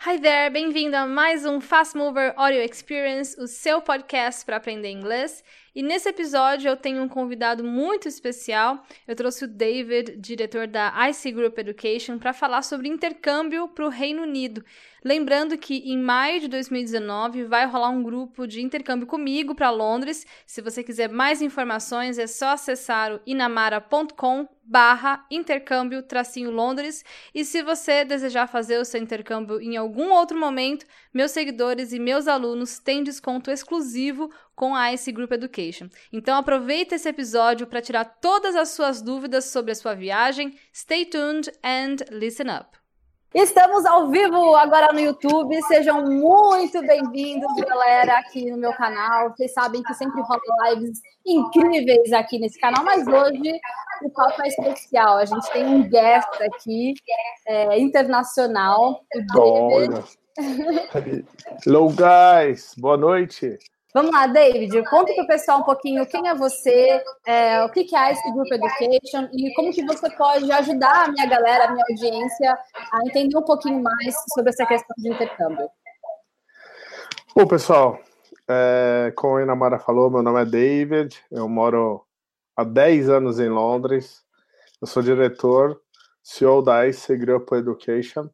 Hi there, bem-vindo a mais um Fast Mover Audio Experience, o seu podcast para aprender inglês. E nesse episódio eu tenho um convidado muito especial. Eu trouxe o David, diretor da IC Group Education, para falar sobre intercâmbio para o Reino Unido. Lembrando que em maio de 2019 vai rolar um grupo de intercâmbio comigo para Londres. Se você quiser mais informações, é só acessar o inamara.com/intercâmbio-Londres. E se você desejar fazer o seu intercâmbio em algum outro momento, meus seguidores e meus alunos têm desconto exclusivo com a IC Group Education. Então aproveita esse episódio para tirar todas as suas dúvidas sobre a sua viagem. Stay tuned and listen up. Estamos ao vivo agora no YouTube, sejam muito bem-vindos, galera, aqui no meu canal. Vocês sabem que sempre rola lives incríveis aqui nesse canal, mas hoje o papo é especial. A gente tem um guest aqui, internacional, o David. Hello, guys! Boa noite! Vamos lá, David, conta para o pessoal um pouquinho quem é você, o que é a IC Group Education e como que você pode ajudar a minha galera, a minha audiência a entender um pouquinho mais sobre essa questão de intercâmbio. Bom, pessoal, como a Inamara falou, meu nome é David, eu moro há 10 anos em Londres, eu sou diretor, CEO da IC Group Education.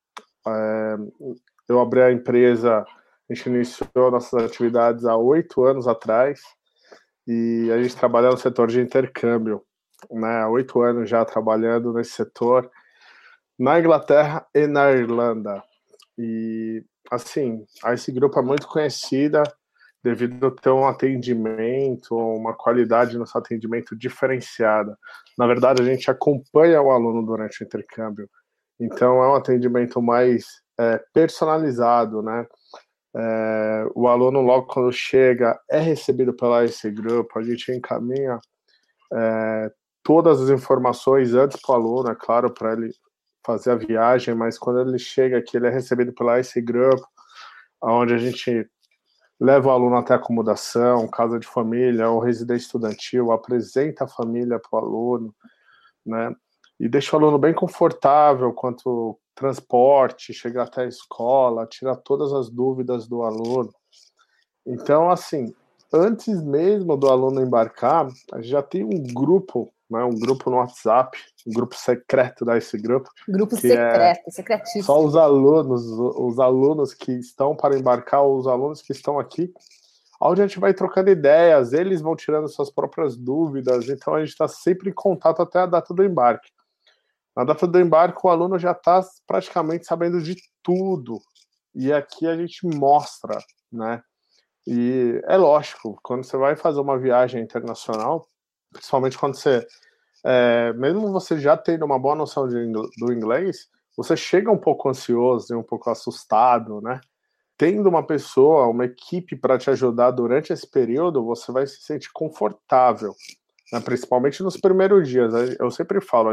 Eu abri a empresa... A gente iniciou nossas atividades há 8 anos atrás e a gente trabalha no setor de intercâmbio, né? Há 8 anos já trabalhando nesse setor na Inglaterra e na Irlanda. E, assim, esse grupo é muito conhecida devido a ter um atendimento, uma qualidade no nosso atendimento diferenciada. Na verdade, a gente acompanha o aluno durante o intercâmbio, então é um atendimento mais personalizado, né? O aluno logo quando chega é recebido pela IC Group, a gente encaminha todas as informações antes para o aluno, é claro, para ele fazer a viagem, mas quando ele chega aqui ele é recebido pela IC Group, onde a gente leva o aluno até a acomodação, casa de família ou residência estudantil, apresenta a família para o aluno, né? E deixa o aluno bem confortável quanto transporte, chegar até a escola, tirar todas as dúvidas do aluno. Então, assim, antes mesmo do aluno embarcar, a gente já tem um grupo, né, um grupo no WhatsApp, um grupo secreto da IC Group. Grupo secreto, secretíssimo. Só os alunos que estão para embarcar, ou os alunos que estão aqui, onde a gente vai trocando ideias, eles vão tirando suas próprias dúvidas, então a gente está sempre em contato até a data do embarque. Na data do embarque, o aluno já está praticamente sabendo de tudo. E aqui a gente mostra, né? E é lógico, quando você vai fazer uma viagem internacional, principalmente quando você... mesmo você já tendo uma boa noção do inglês, você chega um pouco ansioso e um pouco assustado, né? Tendo uma pessoa, uma equipe para te ajudar durante esse período, você vai se sentir confortável, né? Principalmente nos primeiros dias. Eu sempre falo,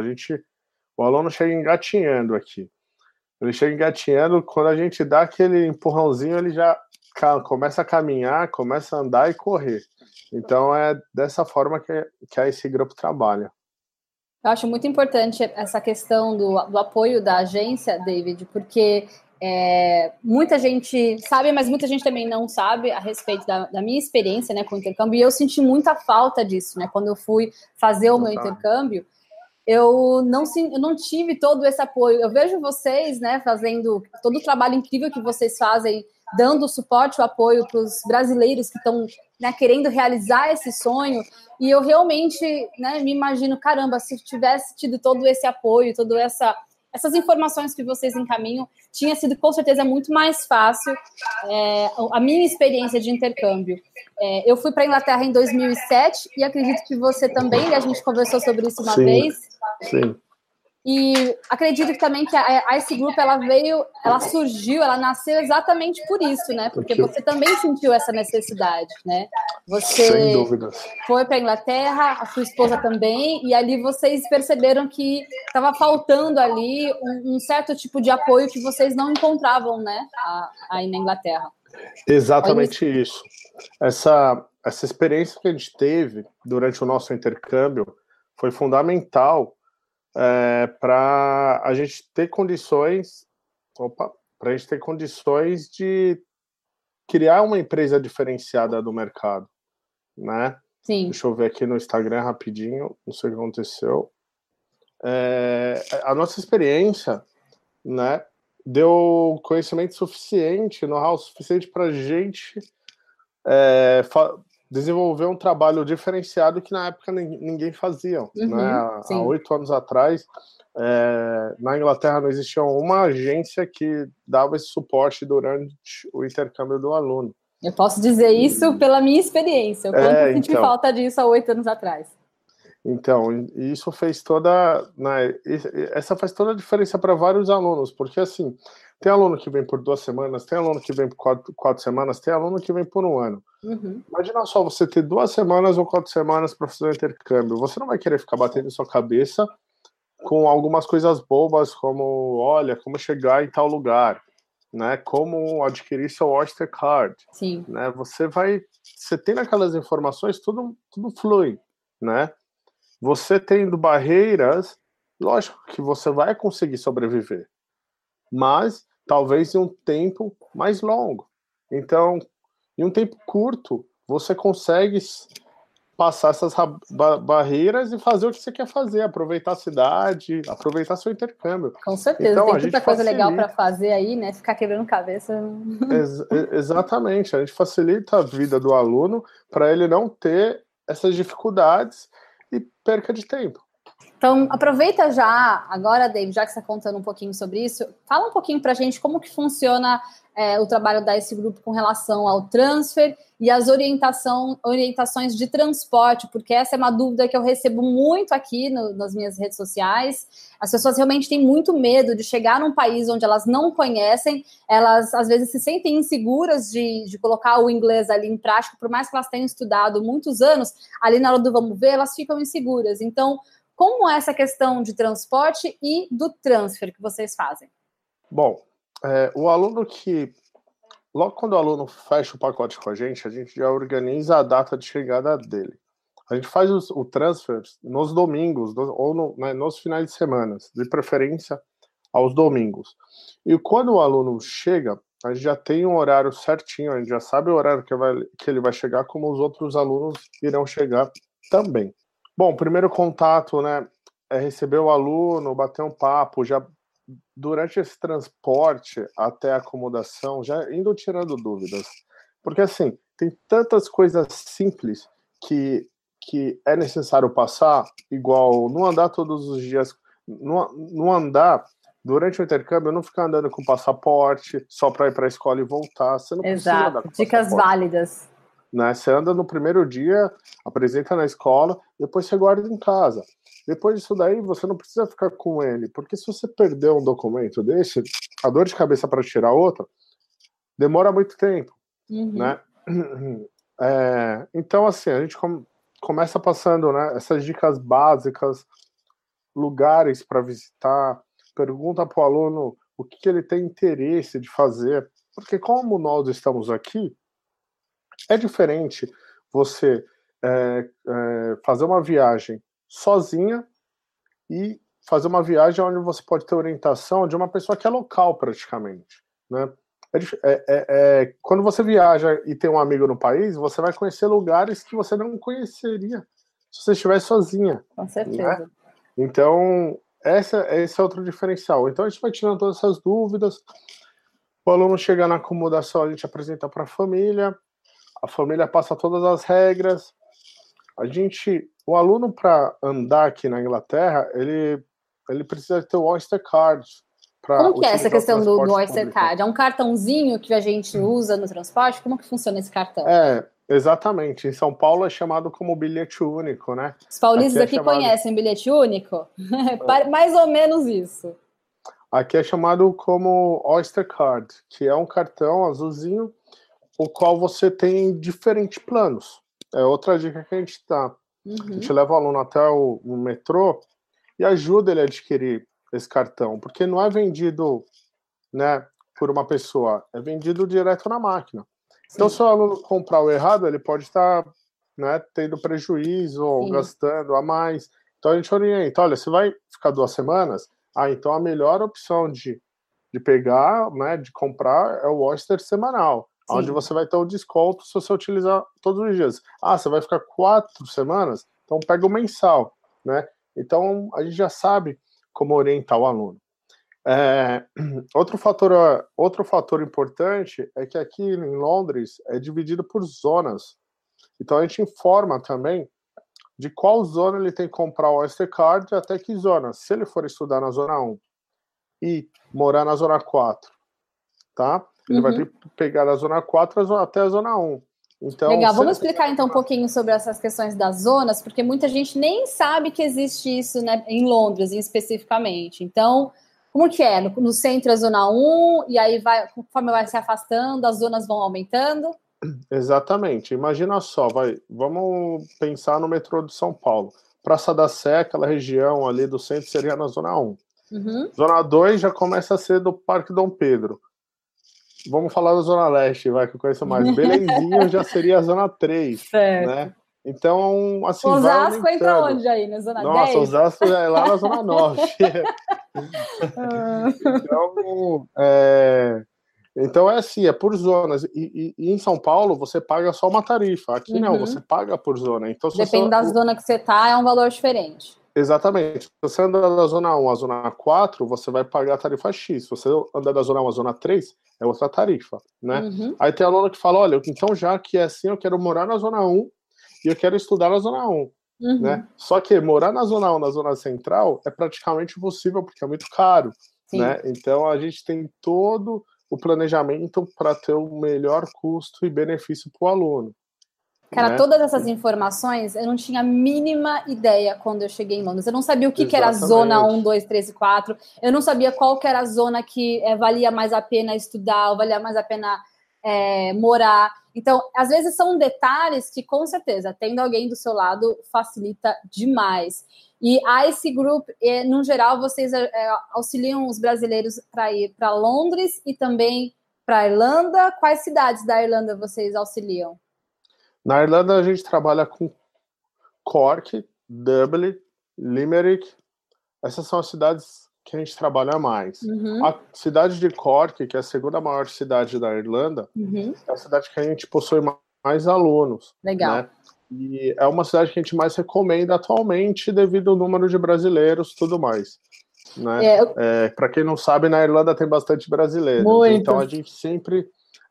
o aluno chega engatinhando aqui. Ele chega engatinhando, quando a gente dá aquele empurrãozinho, ele já começa a caminhar, começa a andar e correr. Então é dessa forma que esse grupo trabalha. Eu acho muito importante essa questão do apoio da agência, David, porque muita gente sabe, mas muita gente também não sabe a respeito da minha experiência, né, com o intercâmbio, e eu senti muita falta disso, né, quando eu fui fazer o meu intercâmbio. Eu não tive todo esse apoio. Eu vejo vocês, né, fazendo todo o trabalho incrível que vocês fazem, dando suporte, o apoio para os brasileiros que estão, né, querendo realizar esse sonho. E eu realmente, né, me imagino, caramba, se tivesse tido todo esse apoio, todas essas informações que vocês encaminham, tinha sido com certeza muito mais fácil a minha experiência de intercâmbio. Eu fui para a Inglaterra em 2007 e acredito que você também, e a gente conversou sobre isso uma vez. Sim. E acredito que também que a IC Group, ela surgiu, ela nasceu exatamente por isso, né? Porque você também sentiu essa necessidade, né? Você sem dúvidas. Foi para a Inglaterra, a sua esposa também, e ali vocês perceberam que estava faltando ali um certo tipo de apoio que vocês não encontravam, né? Aí na Inglaterra. Exatamente isso. Essa experiência que a gente teve durante o nosso intercâmbio foi fundamental para a gente ter condições para a gente ter condições de criar uma empresa diferenciada do mercado, né? Sim. Deixa eu ver aqui no Instagram rapidinho, não sei o que aconteceu. A nossa experiência, né, deu conhecimento suficiente, know-how suficiente para a gente desenvolver um trabalho diferenciado que na época ninguém fazia. Né? Há 8 anos atrás, na Inglaterra não existia uma agência que dava esse suporte durante o intercâmbio do aluno. Eu posso dizer isso pela minha experiência, o quanto eu senti falta disso há 8 anos atrás. Então, isso fez toda, né, essa faz toda a diferença para vários alunos, porque assim, tem aluno que vem por 2 semanas, tem aluno que vem por 4 semanas, tem aluno que vem por 1 ano. Imagina só você ter 2 semanas ou 4 semanas para fazer um intercâmbio, você não vai querer ficar batendo sua cabeça com algumas coisas bobas, como, olha, como chegar em tal lugar, né, como adquirir seu Oyster Card. Sim. Né, você tendo aquelas informações, tudo flui, né? Você tendo barreiras, lógico que você vai conseguir sobreviver, mas talvez em um tempo mais longo. Então, em um tempo curto, você consegue passar essas barreiras e fazer o que você quer fazer, aproveitar a cidade, aproveitar seu intercâmbio. Com certeza, então, tem muita coisa legal para fazer aí, né? Ficar quebrando cabeça. Exatamente, a gente facilita a vida do aluno para ele não ter essas dificuldades e perca de tempo. Então, aproveita já, agora, David, já que você está contando um pouquinho sobre isso, fala um pouquinho para a gente como que funciona o trabalho da esse grupo com relação ao transfer e as orientações de transporte, porque essa é uma dúvida que eu recebo muito aqui nas minhas redes sociais. As pessoas realmente têm muito medo de chegar num país onde elas não conhecem, elas às vezes se sentem inseguras de colocar o inglês ali em prática, por mais que elas tenham estudado muitos anos, ali na hora do vamos ver, elas ficam inseguras. Então, como é essa questão de transporte e do transfer que vocês fazem? Bom, o aluno logo quando o aluno fecha o pacote com a gente já organiza a data de chegada dele. A gente faz o transfer nos domingos ou nos finais de semana, de preferência aos domingos. E quando o aluno chega, a gente já tem um horário certinho, a gente já sabe o horário que ele vai chegar, como os outros alunos irão chegar também. Bom, primeiro contato, né, é receber o aluno, bater um papo, já durante esse transporte até a acomodação, já indo tirando dúvidas. Porque, assim, tem tantas coisas simples que é necessário passar, igual não andar todos os dias, não andar durante o intercâmbio, não ficar andando com passaporte só para ir para a escola e voltar. Você não precisa andar com dicas válidas. Né? Você anda no primeiro dia, apresenta na escola, depois você guarda em casa. Depois disso daí, você não precisa ficar com ele, porque se você perder um documento desse, a dor de cabeça para tirar outro demora muito tempo, né? Então, assim, a gente começa passando, né, essas dicas básicas, lugares para visitar, pergunta para o aluno o que ele tem interesse de fazer, porque como nós estamos aqui, é diferente você fazer uma viagem sozinha e fazer uma viagem onde você pode ter orientação de uma pessoa que é local praticamente, né? Quando você viaja e tem um amigo no país, você vai conhecer lugares que você não conheceria se você estivesse sozinha. Com certeza. Né? Então, esse é outro diferencial. Então, a gente vai tirando todas essas dúvidas. O aluno chega na acomodação, a gente apresenta para a família passa todas as regras. O aluno, para andar aqui na Inglaterra, ele precisa ter o Oyster Card. Como que é essa questão do Oyster Card? É um cartãozinho que a gente usa no transporte? Como que funciona esse cartão? Exatamente. Em São Paulo é chamado como bilhete único, né? Os paulistas aqui conhecem bilhete único? Mais ou menos isso. Aqui é chamado como Oyster Card, que é um cartão azulzinho, o qual você tem diferentes planos. É outra dica que a gente dá. A gente leva o aluno até o metrô e ajuda ele a adquirir esse cartão, porque não é vendido, né, por uma pessoa, é vendido direto na máquina. Sim. Então, se o aluno comprar o errado, ele pode estar, né, tendo prejuízo ou gastando a mais. Então, a gente orienta, olha, você vai ficar 2 semanas? Então a melhor opção de de pegar, né, de comprar é o Oyster semanal, Sim. onde você vai ter o desconto se você utilizar todos os dias. Você vai ficar 4 semanas? Então pega o mensal, né? Então a gente já sabe como orientar o aluno. Outro fator importante é que aqui em Londres é dividido por zonas. Então a gente informa também de qual zona ele tem que comprar o Oyster Card até que zona. Se ele for estudar na zona 1 e morar na zona 4, tá? Ele vai ter que pegar da zona 4 até a zona 1. Então, legal, vamos explicar então um pouquinho sobre essas questões das zonas, porque muita gente nem sabe que existe isso, né, em Londres, especificamente. Então, como que é? No centro é a zona 1, e aí conforme vai se afastando, as zonas vão aumentando? Exatamente. Imagina só, vamos pensar no metrô de São Paulo. Praça da Sé, aquela região ali do centro, seria na zona 1. Zona 2 já começa a ser do Parque Dom Pedro. Vamos falar da Zona Leste, que eu conheço mais. Belenzinho já seria a Zona 3, certo, né? Então, assim, Osasco entra onde aí? Na Zona 10? Nossa, Osasco é lá na Zona 9. Então é assim, é por zonas. E em São Paulo você paga só uma tarifa. Aqui não, você paga por zona. Então, depende da zona que você tá, é um valor diferente. Exatamente. Se você andar da zona 1 à zona 4, você vai pagar a tarifa X. Se você andar da zona 1 à zona 3, é outra tarifa, né? Aí tem aluno que fala, olha, então já que é assim, eu quero morar na zona 1 e eu quero estudar na zona 1. Né? Só que morar na zona 1, na zona central, é praticamente impossível, porque é muito caro. Né? Então a gente tem todo o planejamento para ter o melhor custo e benefício para o aluno. Cara, né? Todas essas informações eu não tinha a mínima ideia quando eu cheguei em Londres. Eu não sabia o que era a zona 1, 2, 3 e 4. Eu não sabia qual que era a zona que valia mais a pena estudar, ou valia mais a pena morar. Então, às vezes são detalhes que, com certeza, tendo alguém do seu lado, facilita demais. E a ICE Group, no geral, vocês auxiliam os brasileiros para ir para Londres e também para a Irlanda. Quais cidades da Irlanda vocês auxiliam? Na Irlanda, a gente trabalha com Cork, Dublin, Limerick. Essas são as cidades que a gente trabalha mais. A cidade de Cork, que é a segunda maior cidade da Irlanda, é a cidade que a gente possui mais alunos. Legal. Né? E é uma cidade que a gente mais recomenda atualmente devido ao número de brasileiros e tudo mais. Né? Para quem não sabe, na Irlanda tem bastante brasileiros. Muito. Então a gente sempre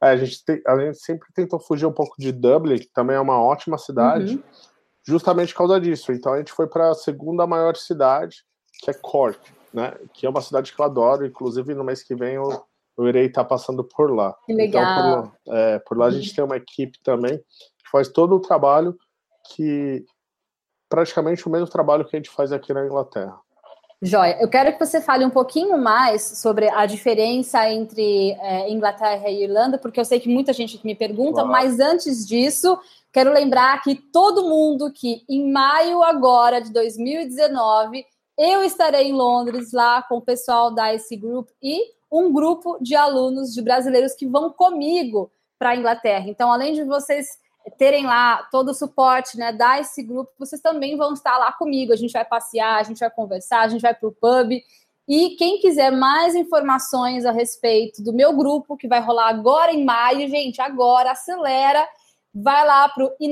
tentou fugir um pouco de Dublin, que também é uma ótima cidade, justamente por causa disso. Então a gente foi para a segunda maior cidade, que é Cork, né? Que é uma cidade que eu adoro. Inclusive no mês que vem eu irei estar passando por lá. Que legal. Então por lá a gente tem uma equipe também que faz todo o trabalho, que praticamente o mesmo trabalho que a gente faz aqui na Inglaterra. Joia, eu quero que você fale um pouquinho mais sobre a diferença entre Inglaterra e Irlanda, porque eu sei que muita gente me pergunta, mas antes disso, quero lembrar que todo mundo que em maio agora de 2019, eu estarei em Londres lá com o pessoal da ICE Group e um grupo de alunos de brasileiros que vão comigo para a Inglaterra. Então, além de vocês terem lá todo o suporte, né, da ICE Group, vocês também vão estar lá comigo. A gente vai passear, a gente vai conversar, a gente vai para o pub. E quem quiser mais informações a respeito do meu grupo, que vai rolar agora em maio, gente, agora, acelera, vai lá para o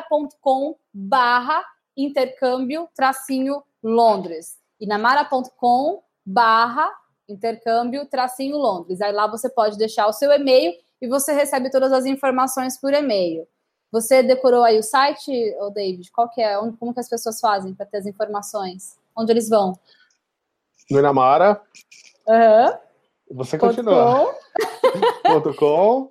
inamara.com/intercâmbio-Londres. inamara.com/intercâmbio-Londres. Aí lá você pode deixar o seu e-mail e você recebe todas as informações por e-mail. Você decorou aí o site, David? Qual que é? Como que as pessoas fazem para ter as informações? Onde eles vão? No Inamara. Você continua. .com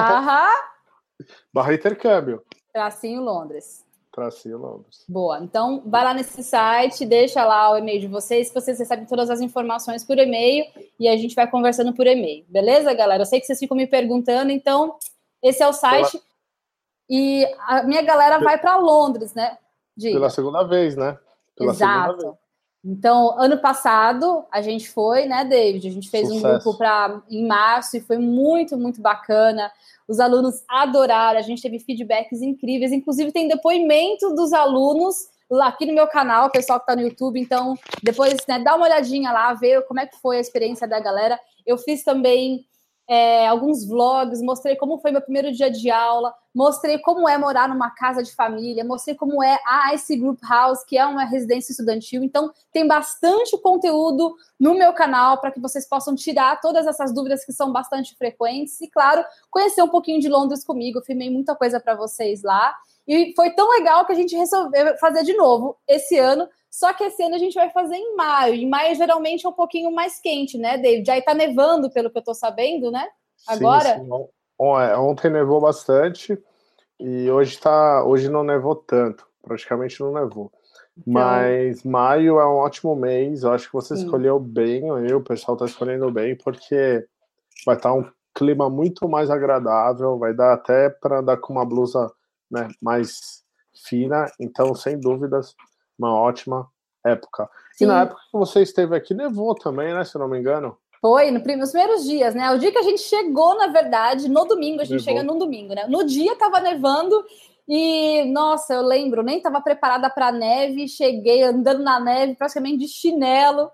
/intercâmbio. Londres. Londres. Boa. Então, vai lá nesse site, deixa lá o e-mail de vocês, que vocês recebem todas as informações por e-mail e a gente vai conversando por e-mail. Beleza, galera? Eu sei que vocês ficam me perguntando, então esse é o site. E a minha galera vai para Londres, né? Pela segunda vez, né? Exato. Então, ano passado, a gente foi, né, David? A gente fez um grupo em março e foi muito, muito bacana. Os alunos adoraram, a gente teve feedbacks incríveis. Inclusive, tem depoimento dos alunos lá aqui no meu canal, o pessoal que está no YouTube. Então, depois, né, dá uma olhadinha lá, ver como é que foi a experiência da galera. Eu fiz também alguns vlogs, mostrei como foi meu primeiro dia de aula, mostrei como é morar numa casa de família, mostrei como é a IC Group House, que é uma residência estudantil. Então, tem bastante conteúdo no meu canal para que vocês possam tirar todas essas dúvidas que são bastante frequentes e, claro, conhecer um pouquinho de Londres comigo. Eu filmei muita coisa para vocês lá. E foi tão legal que a gente resolveu fazer de novo esse ano. Só que esse ano a gente vai fazer em maio. Em maio, geralmente, é um pouquinho mais quente, né, David? Aí tá nevando, pelo que eu tô sabendo, né? Agora? Sim. Ontem nevou bastante e hoje não nevou tanto. Praticamente não nevou. Então, mas maio é um ótimo mês. Eu acho que você escolheu bem, o pessoal tá escolhendo bem, porque vai estar um clima muito mais agradável. Vai dar até para andar com uma blusa, né, mais fina. Então, sem dúvidas, uma ótima época. Sim. E na época que você esteve aqui, nevou também, né? Se eu não me engano. Foi, nos primeiros dias, né? O dia que a gente chegou, na verdade, no domingo, a gente chega no domingo, né? No dia tava nevando e, nossa, eu lembro, nem tava preparada para neve, cheguei andando na neve praticamente de chinelo.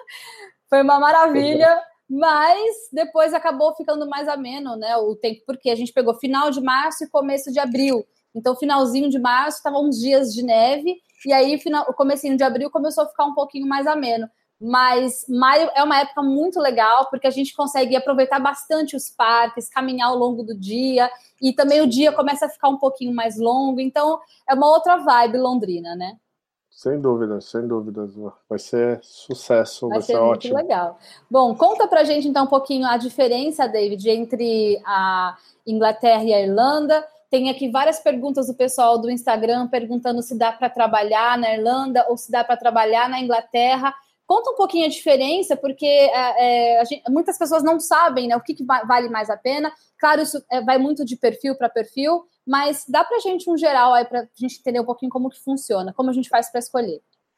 Foi uma maravilha, mas depois acabou ficando mais ameno, né? O tempo, porque a gente pegou final de março e começo de abril. Então, finalzinho de março, estavam uns dias de neve, e aí o comecinho de abril começou a ficar um pouquinho mais ameno. Mas maio é uma época muito legal, porque a gente consegue aproveitar bastante os parques, caminhar ao longo do dia, e também o dia começa a ficar um pouquinho mais longo, então é uma outra vibe londrina, né? Sem dúvidas, sem dúvidas. Vai ser sucesso, vai ser muito ótimo. Legal. Bom, conta pra gente então um pouquinho a diferença, David, entre a Inglaterra e a Irlanda. Tem aqui várias perguntas do pessoal do Instagram perguntando se dá para trabalhar na Irlanda ou se dá para trabalhar na Inglaterra. Conta um pouquinho a diferença, porque muitas pessoas não sabem, né, o que vale mais a pena. Claro, isso vai muito de perfil para perfil, mas dá para a gente um geral aí para a gente entender um pouquinho como que funciona, como a gente faz para escolher.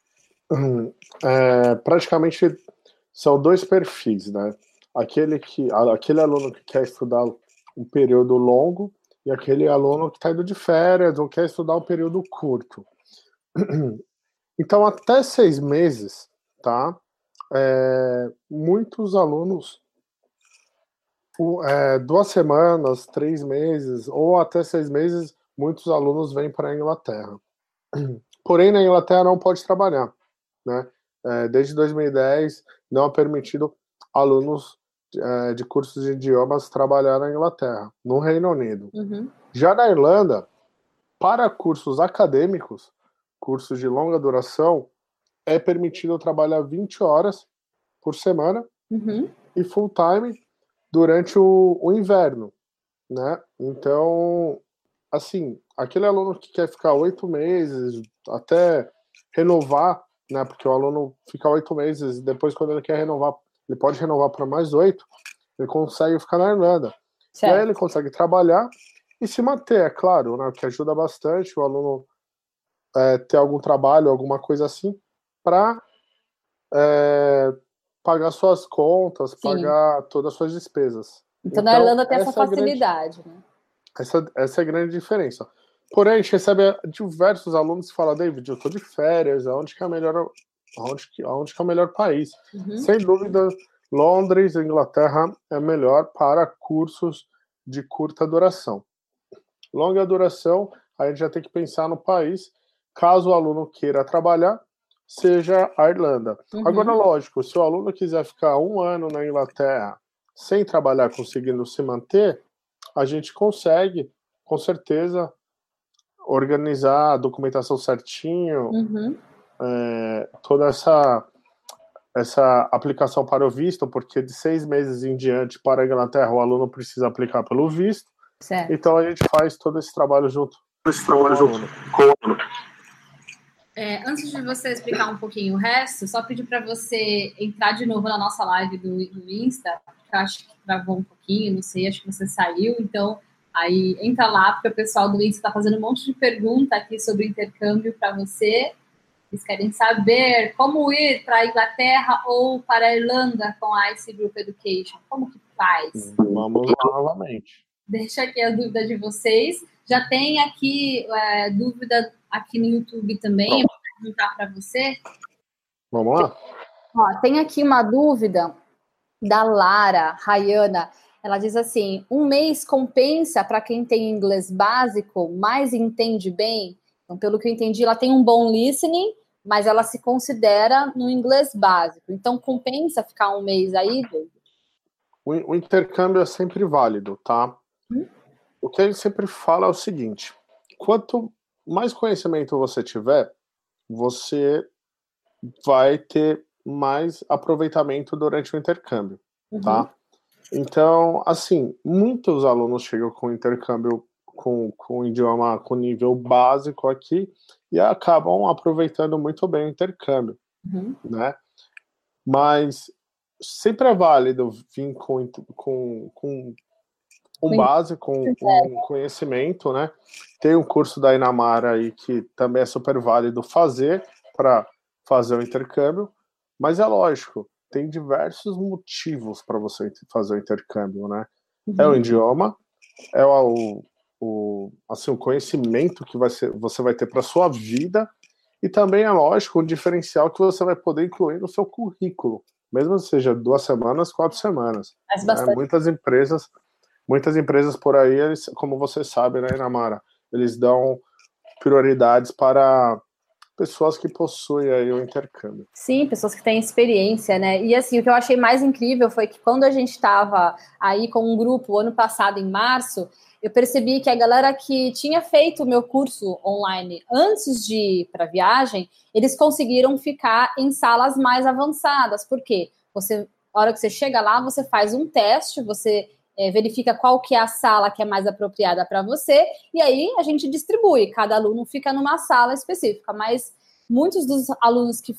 Praticamente são dois perfis, né? Aquele aluno que quer estudar um período longo e aquele aluno que está indo de férias ou quer estudar um período curto. Então, até 6 meses, tá? Muitos alunos, 2 semanas, 3 meses ou até 6 meses, muitos alunos vêm para a Inglaterra. Porém, na Inglaterra não pode trabalhar, né? Desde 2010 não é permitido alunos de cursos de idiomas trabalhar na Inglaterra, no Reino Unido. Uhum. Já na Irlanda, para cursos acadêmicos, cursos de longa duração, é permitido trabalhar 20 horas por semana e full time durante o inverno, né? Então, assim, aquele aluno que quer ficar 8 meses, até renovar, né? Porque o aluno fica 8 meses e depois, quando ele quer renovar, ele pode renovar para mais 8, ele consegue ficar na Irlanda. Certo. E aí ele consegue trabalhar e se manter, é claro, né? O que ajuda bastante o aluno ter algum trabalho, alguma coisa assim, para pagar suas contas, Sim. pagar todas as suas despesas. Então na Irlanda tem essa facilidade, né? Essa é a grande diferença. Porém, a gente recebe diversos alunos que falam, David, eu estou de férias, aonde que é o melhor país? Sem dúvida, Londres, Inglaterra, é melhor para cursos de curta duração. Longa duração, a gente já tem que pensar no país, caso o aluno queira trabalhar, seja a Irlanda. Agora, lógico, se o aluno quiser ficar 1 ano na Inglaterra sem trabalhar, conseguindo se manter, a gente consegue, com certeza, organizar a documentação certinho, toda essa aplicação para o visto, porque de 6 meses em diante para a Inglaterra o aluno precisa aplicar pelo visto. Certo. Então a gente faz todo esse trabalho junto. Antes de você explicar um pouquinho o resto, só pedir para você entrar de novo na nossa live do Insta, que eu acho que travou um pouquinho, não sei, acho que você saiu, então aí entra lá, porque o pessoal do Insta está fazendo um monte de pergunta aqui sobre intercâmbio para você. Eles querem saber como ir para a Inglaterra ou para a Irlanda com a IC Group Education. Como que faz? Vamos lá novamente. Deixa aqui a dúvida de vocês. Já tem aqui dúvida aqui no YouTube também. perguntar para você. Vamos lá? Ó, tem aqui uma dúvida da Lara Rayana. Ela diz assim: um mês compensa para quem tem inglês básico, mas entende bem? Então, pelo que eu entendi, ela tem um bom listening, mas ela se considera no inglês básico. Então, compensa ficar um mês aí, David? O intercâmbio é sempre válido, tá? O que ele sempre fala é o seguinte: quanto mais conhecimento você tiver, você vai ter mais aproveitamento durante o intercâmbio, tá? Então, assim, muitos alunos chegam com intercâmbio com idioma com nível básico aqui e acabam aproveitando muito bem o intercâmbio, né? Mas sempre é válido vir com um básico, um conhecimento, né? Tem um curso da Inamara aí que também é super válido fazer para fazer o intercâmbio, mas é lógico, tem diversos motivos para você fazer o intercâmbio, né? É o idioma, é assim, o conhecimento que você vai ter para sua vida e também é lógico um diferencial que você vai poder incluir no seu currículo, mesmo que seja 2 semanas, 4 semanas. Né? Muitas empresas por aí, eles, como você sabe, né, Inamara, eles dão prioridades para pessoas que possuem aí o intercâmbio. Sim, pessoas que têm experiência, né? E assim, o que eu achei mais incrível foi que quando a gente estava aí com um grupo ano passado, em março, eu percebi que a galera que tinha feito o meu curso online antes de ir para a viagem, eles conseguiram ficar em salas mais avançadas. Por quê? A hora que você chega lá, você faz um teste, você verifica qual que é a sala que é mais apropriada para você, e aí a gente distribui, cada aluno fica numa sala específica, mas muitos dos alunos que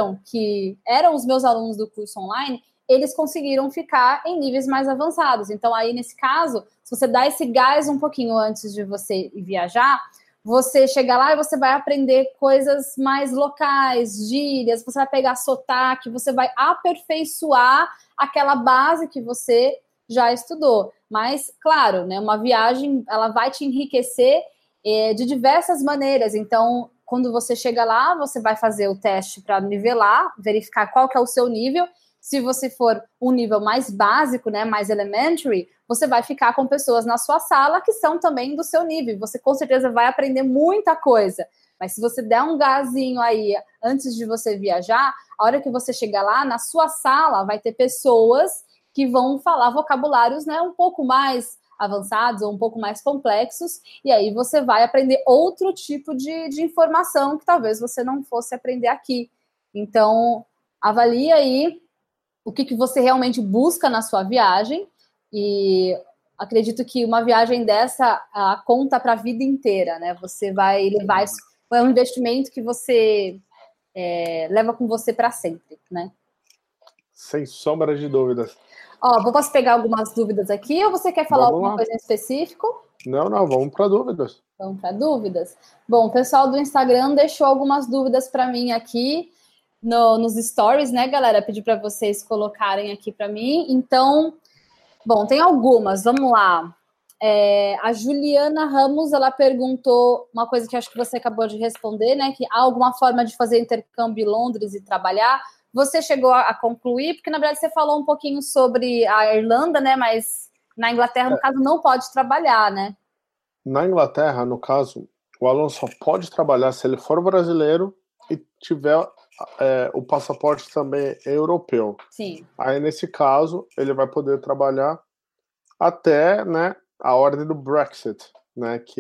eram os meus alunos do curso online, eles conseguiram ficar em níveis mais avançados. Então, aí, nesse caso, se você dá esse gás um pouquinho antes de você ir viajar, você chega lá e você vai aprender coisas mais locais, gírias, você vai pegar sotaque, você vai aperfeiçoar aquela base que você já estudou. Mas, claro, né, uma viagem, ela vai te enriquecer de diversas maneiras. Então, quando você chega lá, você vai fazer o teste para nivelar, verificar qual que é o seu nível. Se você for um nível mais básico, né, mais elementary, você vai ficar com pessoas na sua sala que são também do seu nível. Você com certeza vai aprender muita coisa. Mas se você der um gazinho aí antes de você viajar, a hora que você chegar lá, na sua sala vai ter pessoas que vão falar vocabulários, né, um pouco mais avançados ou um pouco mais complexos, e aí você vai aprender outro tipo de informação que talvez você não fosse aprender aqui. Então, avalie aí o que você realmente busca na sua viagem, e acredito que uma viagem dessa conta para a vida inteira, né? Você vai levar isso, é um investimento que você leva com você para sempre, né? Sem sombra de dúvidas. Posso pegar algumas dúvidas aqui ou você quer falar alguma coisa em específico? Não, vamos para dúvidas. Vamos para dúvidas? Bom, o pessoal do Instagram deixou algumas dúvidas para mim aqui nos stories, né, galera? Pedi para vocês colocarem aqui para mim. Então, bom, tem algumas, vamos lá. A Juliana Ramos, ela perguntou uma coisa que acho que você acabou de responder, né? Que há alguma forma de fazer intercâmbio em Londres e trabalhar? Você chegou a concluir? Porque, na verdade, você falou um pouquinho sobre a Irlanda, né? Mas na Inglaterra, no caso, não pode trabalhar, né? Na Inglaterra, no caso, o aluno só pode trabalhar se ele for brasileiro e tiver o passaporte também europeu. Sim. Aí, nesse caso, ele vai poder trabalhar até, né, a ordem do Brexit, né? Que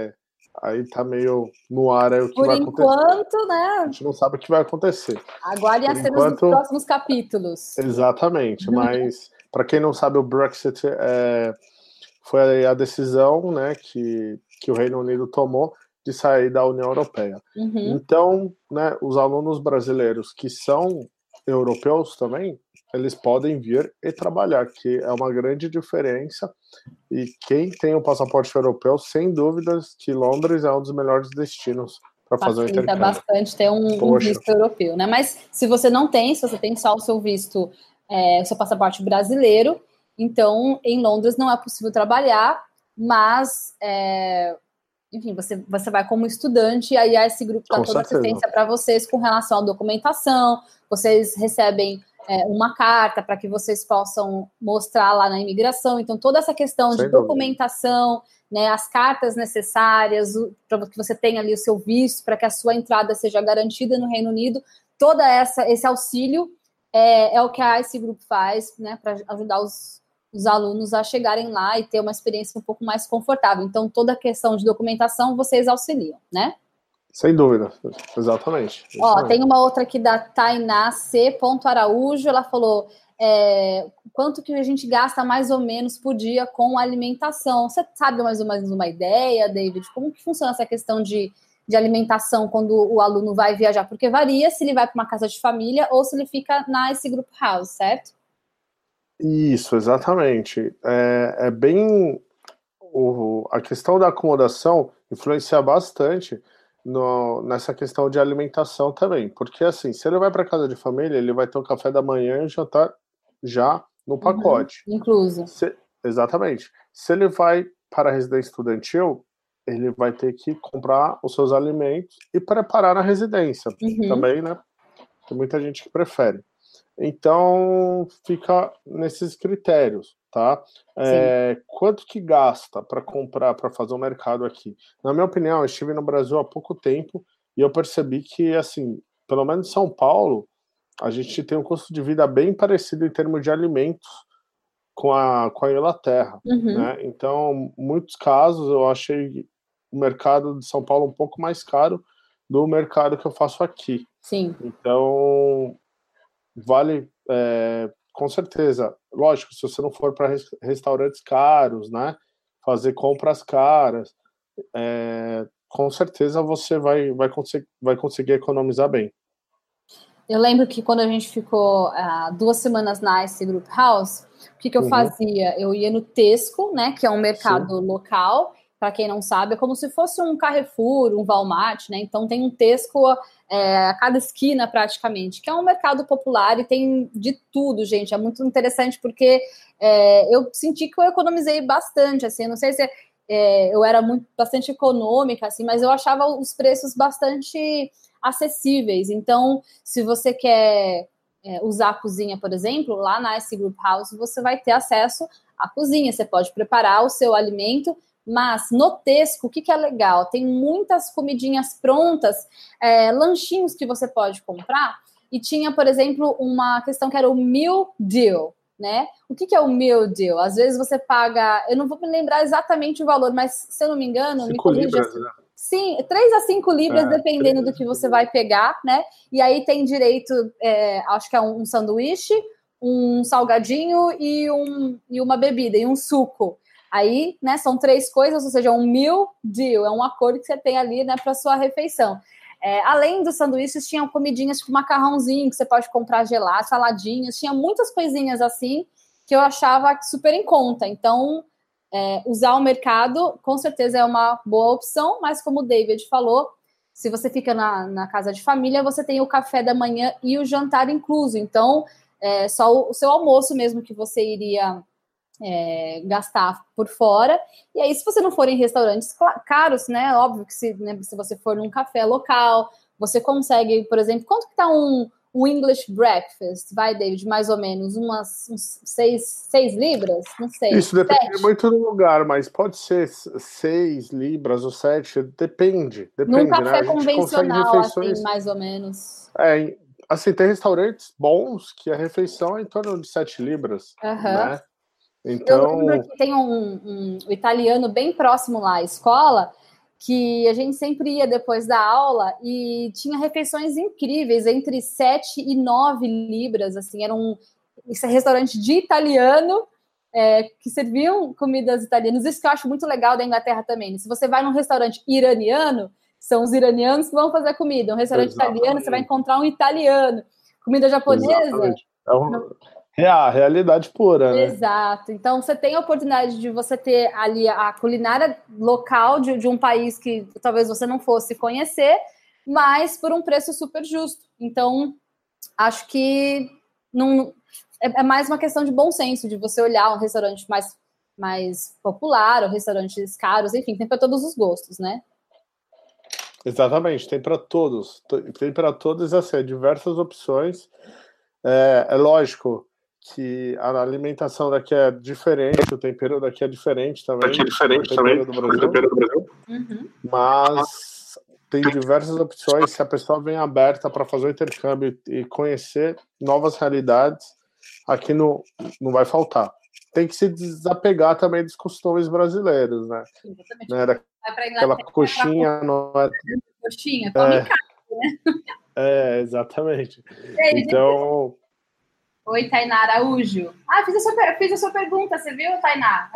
aí tá meio no ar aí o que vai acontecer. Por enquanto, né? A gente não sabe o que vai acontecer. Aguardem as cenas dos próximos capítulos. Exatamente, mas para quem não sabe, o Brexit foi a decisão, né, que o Reino Unido tomou de sair da União Europeia. Então, né, os alunos brasileiros que são europeus também, eles podem vir e trabalhar, que é uma grande diferença. E quem tem o passaporte europeu, sem dúvidas que Londres é um dos melhores destinos para fazer o intercâmbio. Bastante ter um visto europeu, né? Mas se você não tem, se você tem só o seu visto, o seu passaporte brasileiro, então em Londres não é possível trabalhar, mas enfim, você vai como estudante, e aí esse grupo dá toda assistência para vocês com relação à documentação, vocês recebem uma carta para que vocês possam mostrar lá na imigração, então toda essa questão de documentação, né, as cartas necessárias, para que você tenha ali o seu visto, para que a sua entrada seja garantida no Reino Unido, esse auxílio é o que a ICE Group faz, né, para ajudar os alunos a chegarem lá e ter uma experiência um pouco mais confortável. Então, toda a questão de documentação, vocês auxiliam, né? Sem dúvida, exatamente. Tem uma outra aqui da Tainá C. Araújo, ela falou, quanto que a gente gasta mais ou menos por dia com alimentação? Você sabe mais ou menos uma ideia, David? Como que funciona essa questão de alimentação quando o aluno vai viajar? Porque varia se ele vai para uma casa de família ou se ele fica na ICE Group House, certo? Isso, exatamente. A questão da acomodação influencia bastante nessa questão de alimentação também, porque assim, se ele vai para casa de família, ele vai ter o café da manhã e o jantar já no pacote. Incluso. Exatamente. Se ele vai para a residência estudantil, ele vai ter que comprar os seus alimentos e preparar na residência também, né? Tem muita gente que prefere. Então, fica nesses critérios, tá? Quanto que gasta para comprar, para fazer o mercado aqui? Na minha opinião, eu estive no Brasil há pouco tempo e eu percebi que, assim, pelo menos em São Paulo, a gente tem um custo de vida bem parecido em termos de alimentos com a Inglaterra, né? Então, em muitos casos, eu achei o mercado de São Paulo um pouco mais caro do mercado que eu faço aqui. Sim. Então, vale, com certeza, lógico, se você não for para restaurantes caros, né, fazer compras caras, com certeza você vai conseguir economizar bem. Eu lembro que quando a gente ficou 2 semanas na ICE Group House, o que eu fazia? Eu ia no Tesco, né, que é um mercado local, para quem não sabe, é como se fosse um Carrefour, um Walmart, né? Então tem um Tesco a cada esquina praticamente, que é um mercado popular e tem de tudo, gente. É muito interessante porque eu senti que eu economizei bastante, assim, não sei se eu era bastante econômica, assim, mas eu achava os preços bastante acessíveis. Então, se você quer usar a cozinha, por exemplo, lá na ICE Group House, você vai ter acesso à cozinha, você pode preparar o seu alimento. Mas no Tesco, o que é legal? Tem muitas comidinhas prontas, lanchinhos que você pode comprar. E tinha, por exemplo, uma questão que era o Meal Deal, né? O que é o Meal Deal? Às vezes você paga, eu não vou me lembrar exatamente o valor, mas se eu não me engano, 5 libras, assim, né? Sim, 3 a 5 libras, dependendo do que você vai pegar, né? E aí tem direito, acho que é um sanduíche, um salgadinho e uma bebida, e um suco. Aí, né, são 3 coisas, ou seja, um meal deal, é um acordo que você tem ali, né, para sua refeição. Além dos sanduíches, tinham comidinhas tipo macarrãozinho, que você pode comprar gelado, saladinhas, tinha muitas coisinhas assim que eu achava super em conta. Então, usar o mercado, com certeza é uma boa opção, mas como o David falou, se você fica na casa de família, você tem o café da manhã e o jantar incluso. Então, só o seu almoço mesmo que você iria gastar por fora. E aí, se você não for em restaurantes caros, né? Óbvio que se você for num café local, você consegue, por exemplo, quanto que tá um English breakfast? Vai, David, mais ou menos, uns 6 libras? Não sei. Isso depende muito do lugar, mas pode ser 6 libras ou 7, depende, Num café, né? A gente convencional, consegue refeições, assim, mais ou menos. Assim, tem restaurantes bons que a refeição é em torno de 7 libras, né? Então, eu lembro que tem um italiano bem próximo lá à escola, que a gente sempre ia depois da aula e tinha refeições incríveis, entre 7 e 9 libras, assim, esse restaurante de italiano, que serviam comidas italianas. Isso que eu acho muito legal da Inglaterra também. Se você vai num restaurante iraniano, são os iranianos que vão fazer a comida. Um restaurante italiano, você vai encontrar um italiano. Comida japonesa... a realidade pura, né? Exato. Então, você tem a oportunidade de você ter ali a culinária local de um país que talvez você não fosse conhecer, mas por um preço super justo. Então, acho que não é mais uma questão de bom senso, de você olhar um restaurante mais mais popular, ou restaurantes caros, enfim, tem para todos os gostos, né? Exatamente, tem para todos. Tem para todos, assim, diversas opções. É lógico que a alimentação daqui é diferente, o tempero daqui é diferente também. Daqui é diferente também, do Brasil. Uhum. Mas tem diversas opções. Se a pessoa vem aberta para fazer o intercâmbio e conhecer novas realidades, aqui não vai faltar. Tem que se desapegar também dos costumes brasileiros, né? Exatamente. Aquela coxinha não é... Coxinha, come em casa, né? Exatamente. Então... Oi, Tainá Araújo. Fiz a sua pergunta, você viu, Tainá?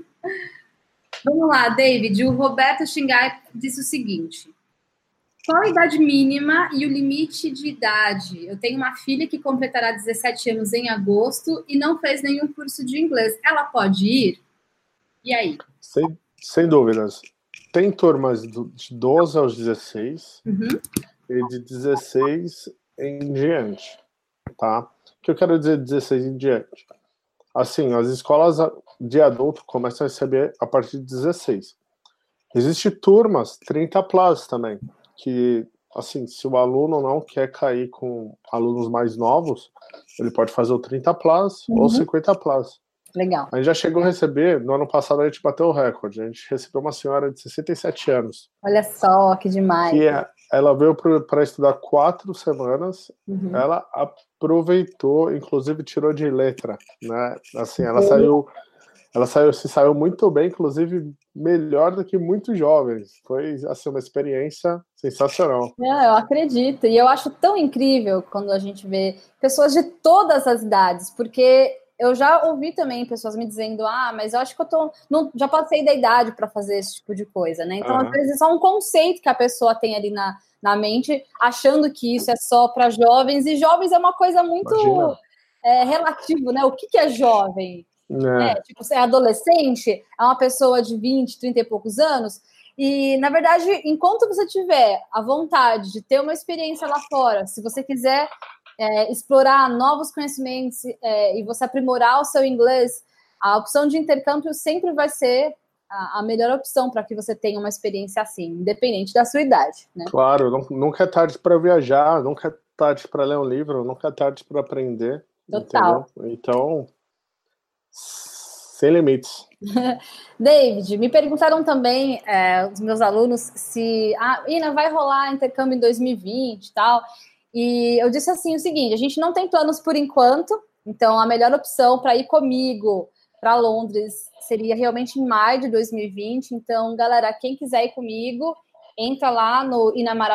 Vamos lá, David. O Roberto Xingai disse o seguinte: qual a idade mínima e o limite de idade? Eu tenho uma filha que completará 17 anos em agosto e não fez nenhum curso de inglês. Ela pode ir? E aí? Sem dúvidas. Tem turmas de 12 aos 16 e de 16 em diante, tá? O que eu quero dizer 16 em diante? Assim, as escolas de adulto começam a receber a partir de 16. Existem turmas 30 plus também, que, assim, se o aluno não quer cair com alunos mais novos, ele pode fazer o 30 plus ou 50 plus. Legal. A gente já chegou a receber, no ano passado a gente bateu o recorde, a gente recebeu uma senhora de 67 anos. Olha só, que demais. Que ela veio para estudar 4 semanas, ela aproveitou, inclusive tirou de letra, né? Assim, ela saiu muito bem, inclusive melhor do que muitos jovens. Foi, assim, uma experiência sensacional. Eu acredito, e eu acho tão incrível quando a gente vê pessoas de todas as idades, porque eu já ouvi também pessoas me dizendo, mas eu acho que já passei da idade para fazer esse tipo de coisa, né? Então, às vezes, é só um conceito que a pessoa tem ali na mente, achando que isso é só para jovens, e jovens é uma coisa muito relativo, né? O que é jovem? Tipo, você é adolescente, é uma pessoa de 20, 30 e poucos anos, e, na verdade, enquanto você tiver a vontade de ter uma experiência lá fora, se você quiser explorar novos conhecimentos e você aprimorar o seu inglês, a opção de intercâmbio sempre vai ser a melhor opção para que você tenha uma experiência assim, independente da sua idade, né? Claro, nunca é tarde para viajar, nunca é tarde para ler um livro, nunca é tarde para aprender. Total. Entendeu? Então, sem limites. David, me perguntaram também, os meus alunos, se Ina, vai rolar intercâmbio em 2020 e tal. E eu disse assim o seguinte: a gente não tem planos por enquanto, então a melhor opção para ir comigo para Londres seria realmente em maio de 2020. Então, galera, quem quiser ir comigo, entra lá no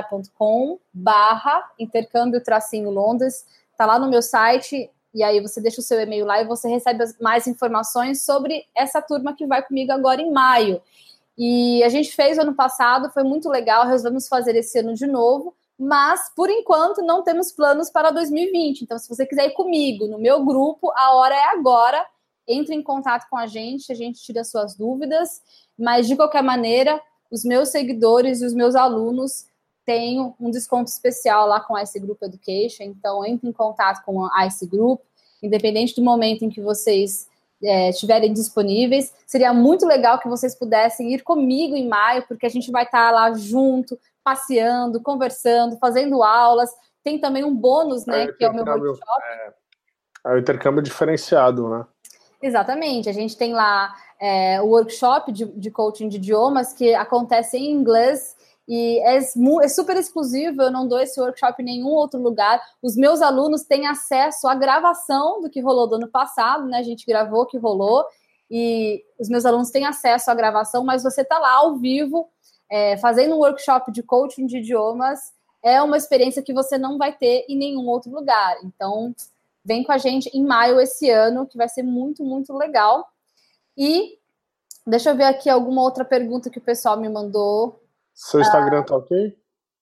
inamara.com/intercâmbio-Londres, tá lá no meu site, e aí você deixa o seu e-mail lá e você recebe mais informações sobre essa turma que vai comigo agora em maio. E a gente fez ano passado, foi muito legal, resolvemos fazer esse ano de novo, mas, por enquanto, não temos planos para 2020. Então, se você quiser ir comigo, no meu grupo, a hora é agora. Entre em contato com a gente tira suas dúvidas. Mas, de qualquer maneira, os meus seguidores e os meus alunos têm um desconto especial lá com a Ice Group Education. Então, entre em contato com a Ice Group, independente do momento em que vocês estiverem disponíveis. Seria muito legal que vocês pudessem ir comigo em maio, porque a gente vai estar lá junto, passeando, conversando, fazendo aulas. Tem também um bônus, né, que é o meu workshop. É o intercâmbio diferenciado, né? Exatamente. A gente tem lá o workshop de coaching de idiomas que acontece em inglês e é super exclusivo. Eu não dou esse workshop em nenhum outro lugar. Os meus alunos têm acesso à gravação do que rolou do ano passado, né? A gente gravou o que rolou e os meus alunos têm acesso à gravação, mas você está lá ao vivo fazendo um workshop de coaching de idiomas. É uma experiência que você não vai ter em nenhum outro lugar. Então, vem com a gente em maio esse ano, que vai ser muito, muito legal. E deixa eu ver aqui alguma outra pergunta que o pessoal me mandou. Seu Instagram tá ok?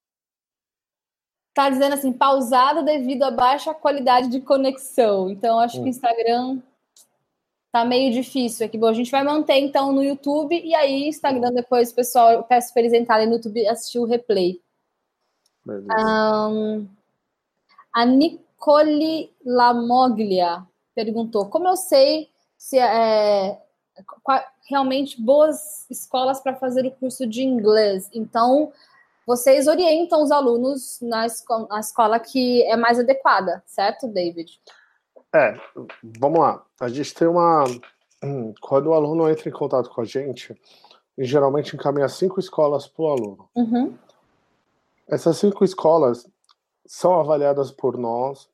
Tá dizendo assim, pausado devido à baixa qualidade de conexão. Então, acho que o Instagram tá meio difícil aqui. Bom, a gente vai manter, então, no YouTube. E aí, Instagram, depois, pessoal, eu peço para eles entrarem no YouTube e assistir o replay. A Nicole Lamoglia perguntou: como eu sei se realmente boas escolas para fazer o curso de inglês. Então, vocês orientam os alunos na escola que é mais adequada, certo, David? Vamos lá. A gente tem quando o aluno entra em contato com a gente geralmente encaminha 5 escolas para o aluno. Uhum. Essas 5 escolas são avaliadas por nós.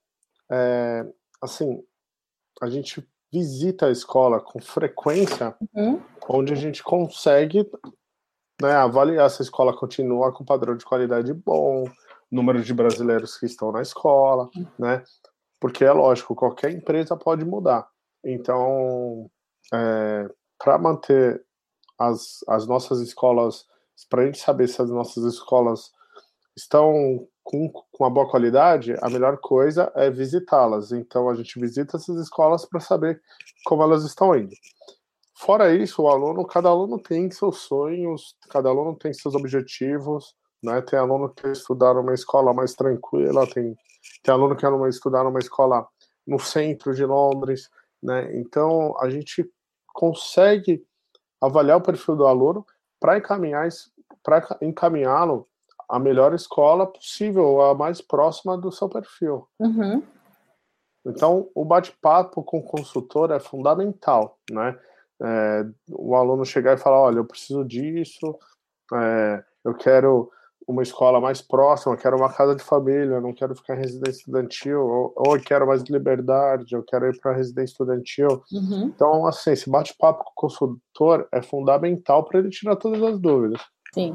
Assim, a gente visita a escola com frequência, onde a gente consegue, né, avaliar se a escola continua com padrão de qualidade bom, número de brasileiros que estão na escola, né? Porque é lógico, qualquer empresa pode mudar. Então, para manter as nossas escolas, para a gente saber se as nossas escolas estão com uma boa qualidade, a melhor coisa é visitá-las. Então, a gente visita essas escolas para saber como elas estão indo. Fora isso, cada aluno tem seus sonhos, cada aluno tem seus objetivos, né? Tem aluno que quer estudar numa escola mais tranquila, tem aluno que quer estudar numa escola no centro de Londres, né? Então, a gente consegue avaliar o perfil do aluno para encaminhá-lo à melhor escola possível, a mais próxima do seu perfil. Uhum. Então, o bate-papo com o consultor é fundamental, né? O aluno chegar e falar, olha, eu preciso disso, eu quero uma escola mais próxima, eu quero uma casa de família, eu não quero ficar em residência estudantil, ou eu quero mais liberdade, eu quero ir para a residência estudantil. Uhum. Então, assim, esse bate-papo com o consultor é fundamental para ele tirar todas as dúvidas. Sim.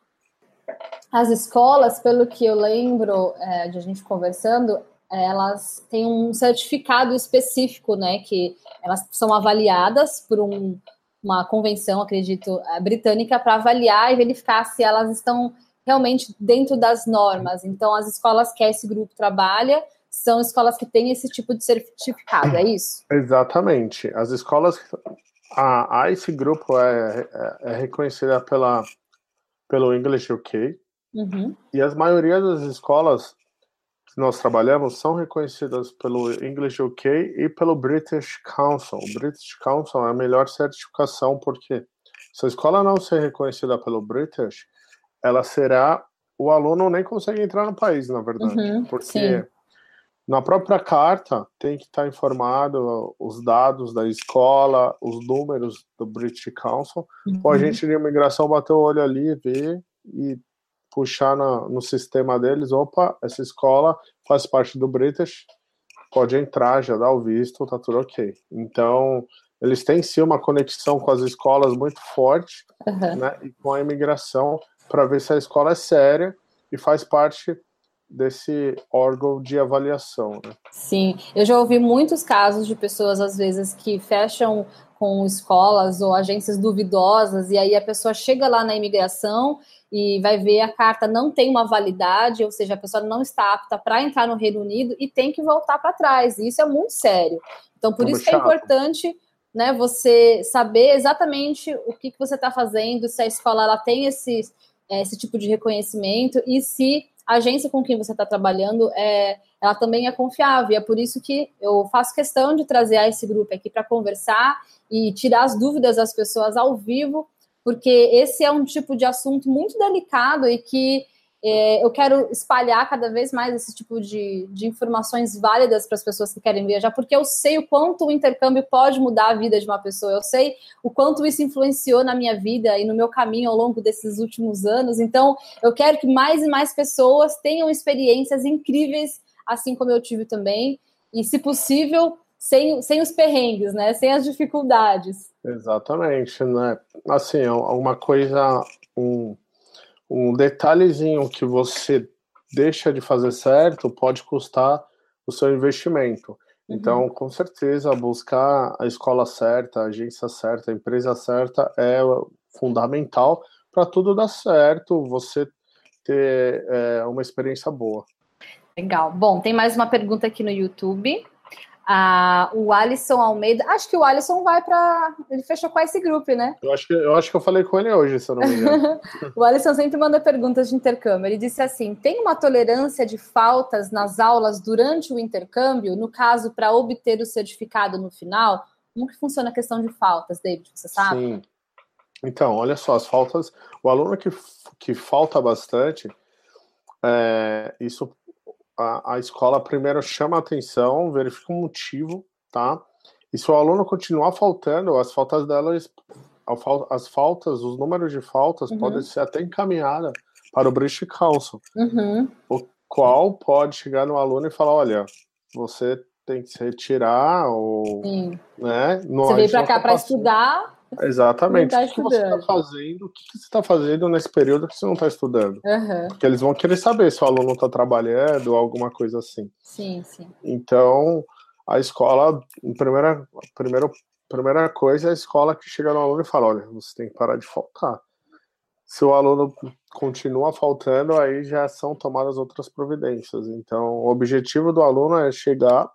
As escolas, pelo que eu lembro de a gente conversando, elas têm um certificado específico, né, que elas são avaliadas por uma convenção, acredito, britânica, para avaliar e verificar se elas estão realmente dentro das normas. Então, as escolas que esse grupo trabalha são escolas que têm esse tipo de certificado, é isso? Exatamente. As escolas... esse grupo é reconhecida pelo English UK, e a maioria das escolas que nós trabalhamos são reconhecidas pelo English UK e pelo British Council. O British Council é a melhor certificação, porque se a escola não ser reconhecida pelo British, ela será... O aluno nem consegue entrar no país, na verdade, porque sim. Na própria carta tem que estar informado os dados da escola, os números do British Council, ou a gente de imigração bater o olho ali, ver e puxar no sistema deles, opa, essa escola faz parte do British, pode entrar, já dá o visto, tá tudo ok. Então, eles têm sim uma conexão com as escolas muito forte, né, e com a imigração, para ver se a escola é séria e faz parte desse órgão de avaliação, né? Sim, eu já ouvi muitos casos de pessoas, às vezes, que fecham com escolas ou agências duvidosas, e aí a pessoa chega lá na imigração e vai ver a carta não tem uma validade, ou seja, a pessoa não está apta para entrar no Reino Unido e tem que voltar para trás, e isso é muito sério. Então, por isso que é importante, né, você saber exatamente o que você está fazendo, se a escola ela tem esse tipo de reconhecimento e se a agência com quem você está trabalhando, ela também é confiável. É por isso que eu faço questão de trazer esse grupo aqui para conversar e tirar as dúvidas das pessoas ao vivo, porque esse é um tipo de assunto muito delicado e que eu quero espalhar cada vez mais esse tipo de informações válidas para as pessoas que querem viajar, porque eu sei o quanto o intercâmbio pode mudar a vida de uma pessoa, eu sei o quanto isso influenciou na minha vida e no meu caminho ao longo desses últimos anos. Então, eu quero que mais e mais pessoas tenham experiências incríveis, assim como eu tive também, e, se possível, sem os perrengues, né? Sem as dificuldades. Exatamente, né? Assim, uma coisa... Um detalhezinho que você deixa de fazer certo pode custar o seu investimento. Então, com certeza, buscar a escola certa, a agência certa, a empresa certa é fundamental para tudo dar certo, você ter uma experiência boa. Legal. Bom, tem mais uma pergunta aqui no YouTube. O Alisson Almeida, acho que o Alisson vai para... Ele fechou com esse grupo, né? Eu acho que eu falei com ele hoje, se eu não me engano. O Alisson sempre manda perguntas de intercâmbio. Ele disse assim, tem uma tolerância de faltas nas aulas durante o intercâmbio, no caso, para obter o certificado no final? Como que funciona a questão de faltas, David? Você sabe? Sim. Então, olha só, as faltas, o aluno que falta bastante, isso a escola primeiro chama a atenção, verifica o motivo, tá? E se o aluno continuar faltando, as faltas delas, os números de faltas podem ser até encaminhadas para o British Council, o qual pode chegar no aluno e falar, olha, você tem que se retirar, ou, né? Você veio para cá para estudar. Exatamente. Não tá o que você está fazendo? O que você está fazendo nesse período que você não está estudando? Porque eles vão querer saber se o aluno está trabalhando ou alguma coisa assim. Sim. Então, a escola, primeira coisa é a escola que chega no aluno e fala, olha, você tem que parar de faltar. Se o aluno continua faltando, aí já são tomadas outras providências. Então, o objetivo do aluno é chegar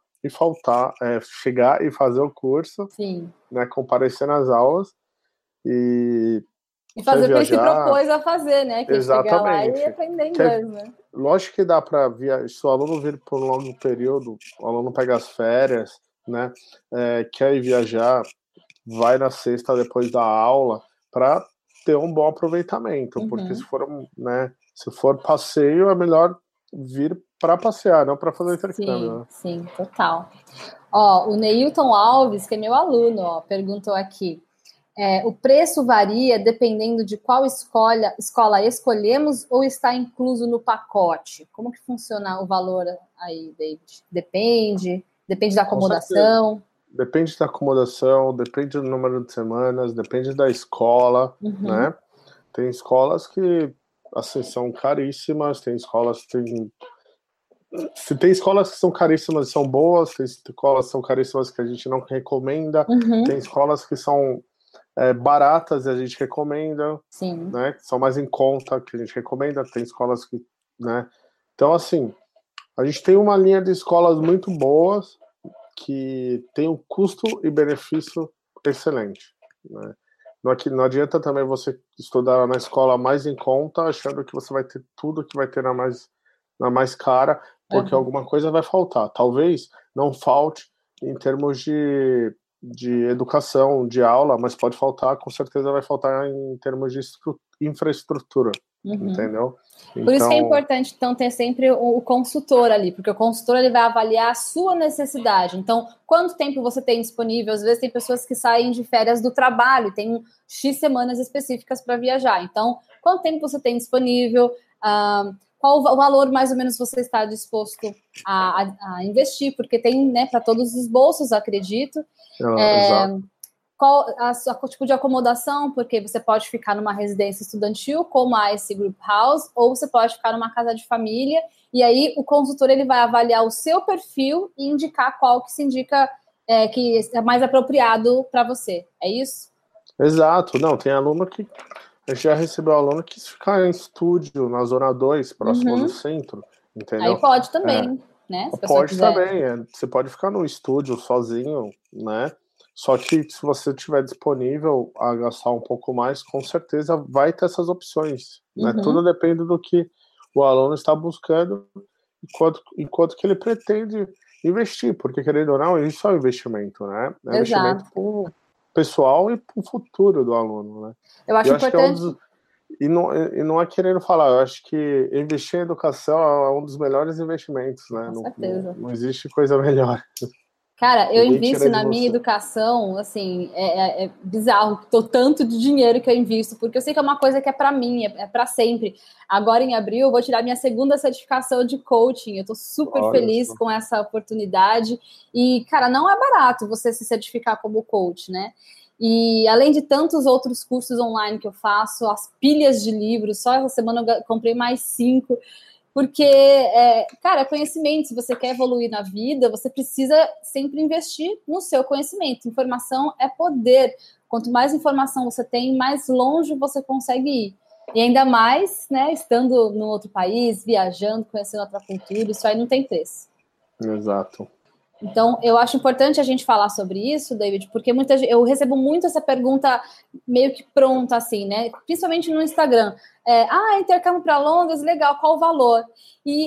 e fazer o curso, né, comparecer nas aulas e fazer o que ele se propôs a fazer, né? Que exatamente. Chegar lá e aprender inglês, né? Lógico que dá para se o aluno vir por um longo período, o aluno pega as férias, né? Quer ir viajar, vai na sexta depois da aula para ter um bom aproveitamento, porque se for passeio, é melhor vir para passear, não para fazer intercâmbio. Né? Sim, total. Ó, o Neilton Alves, que é meu aluno, ó, perguntou aqui. O preço varia dependendo de qual escola escolhemos ou está incluso no pacote? Como que funciona o valor aí, David? Depende da acomodação? Depende da acomodação, depende do número de semanas, depende da escola, né? Tem escolas que, assim, são caríssimas, tem escolas que são caríssimas e são boas, tem escolas que são caríssimas que a gente não recomenda, tem escolas que são baratas e a gente recomenda, né? Que são mais em conta que a gente recomenda, tem escolas que, né? Então, assim, a gente tem uma linha de escolas muito boas que tem um custo e benefício excelente, né? Não adianta também você estudar na escola mais em conta achando que você vai ter tudo que vai ter na mais cara, porque alguma coisa vai faltar. Talvez não falte em termos de educação, de aula, mas pode faltar, com certeza vai faltar em termos de infraestrutura, entendeu? Por isso que é importante, então, ter sempre o consultor ali, porque o consultor ele vai avaliar a sua necessidade. Então, quanto tempo você tem disponível? Às vezes tem pessoas que saem de férias do trabalho, tem X semanas específicas para viajar. Então, quanto tempo você tem disponível? Qual o valor, mais ou menos, você está disposto a investir? Porque tem, né, para todos os bolsos, acredito. Exato. Qual o tipo de acomodação, porque você pode ficar numa residência estudantil, como a Ice Group House, ou você pode ficar numa casa de família, e aí o consultor ele vai avaliar o seu perfil e indicar qual que se indica que é mais apropriado para você. É isso? Exato. Não, tem aluno que... A gente já recebeu aluno que quis ficar em estúdio, na Zona 2, próximo do centro, entendeu? Aí pode também, né? Se pode também. Você pode ficar no estúdio sozinho, né? Só que se você estiver disponível a gastar um pouco mais, com certeza vai ter essas opções. Né? Tudo depende do que o aluno está buscando e quanto que ele pretende investir, porque, querendo ou não, isso é um investimento, né? É um investimento para o pessoal e para o futuro do aluno, né? Eu acho importante... E não é querendo falar, eu acho que investir em educação é um dos melhores investimentos, né? Com certeza. Não existe coisa melhor. Cara, eu invisto na minha educação, assim, é bizarro o tanto de dinheiro que eu invisto, porque eu sei que é uma coisa que é para mim, é para sempre. Agora, em abril, eu vou tirar minha segunda certificação de coaching, eu tô super feliz com essa oportunidade. E, cara, não é barato você se certificar como coach, né? E além de tantos outros cursos online que eu faço, as pilhas de livros, só essa semana eu comprei mais 5, porque, cara, é conhecimento. Se você quer evoluir na vida, você precisa sempre investir no seu conhecimento. Informação é poder. Quanto mais informação você tem, mais longe você consegue ir. E ainda mais, né, estando num outro país, viajando, conhecendo outra cultura, isso aí não tem preço. Exato. Então, eu acho importante a gente falar sobre isso, David, porque eu recebo muito essa pergunta meio que pronta, assim, né? Principalmente no Instagram. Intercâmbio para Londres, legal, qual o valor? E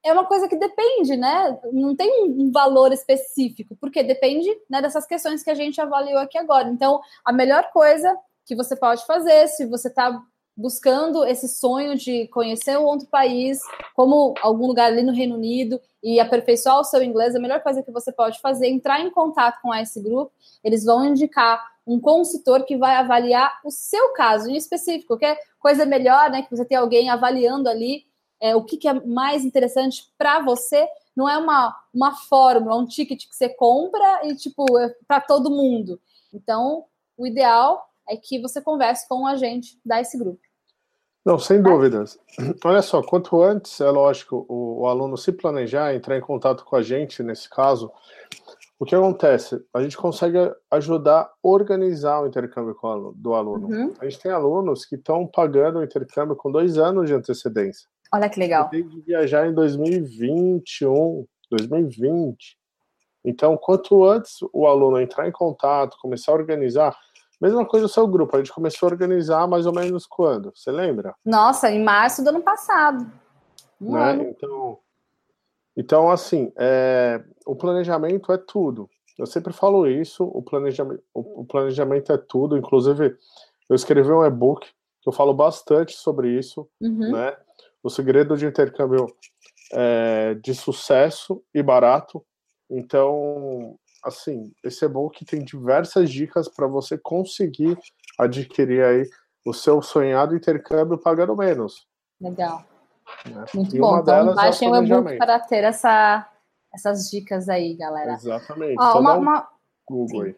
é uma coisa que depende, né? Não tem um valor específico, porque depende, né, dessas questões que a gente avaliou aqui agora. Então, a melhor coisa que você pode fazer, se você está buscando esse sonho de conhecer um outro país, como algum lugar ali no Reino Unido, e aperfeiçoar o seu inglês, a melhor coisa que você pode fazer é entrar em contato com esse grupo. Eles vão indicar um consultor que vai avaliar o seu caso em específico. Qualquer coisa melhor, né, que você tenha alguém avaliando ali o que é mais interessante para você. Não é uma fórmula, um ticket que você compra e, tipo, é para todo mundo. Então, o ideal é que você converse com o agente desse grupo. Não, sem dúvidas. Olha só, quanto antes, é lógico, o aluno se planejar, entrar em contato com a gente, nesse caso, o que acontece? A gente consegue ajudar a organizar o intercâmbio do aluno. Uhum. A gente tem alunos que estão pagando o intercâmbio com 2 anos de antecedência. Olha que legal. Tem de viajar em 2021, 2020. Então, quanto antes o aluno entrar em contato, começar a organizar, mesma coisa o seu grupo, a gente começou a organizar mais ou menos quando? Você lembra? Nossa, em março do ano passado. Um ano. Então, assim, o planejamento é tudo. Eu sempre falo isso, o planejamento é tudo. Inclusive, eu escrevi um e-book que eu falo bastante sobre isso, né? O segredo de intercâmbio de sucesso e barato. Então, assim, esse e-book tem diversas dicas para você conseguir adquirir aí o seu sonhado intercâmbio pagando menos. Legal. Né? Muito E bom. uma Então, delas baixem é o e-book planejamento. para ter essas dicas aí, galera. Exatamente. Ó, Só dá um Google aí.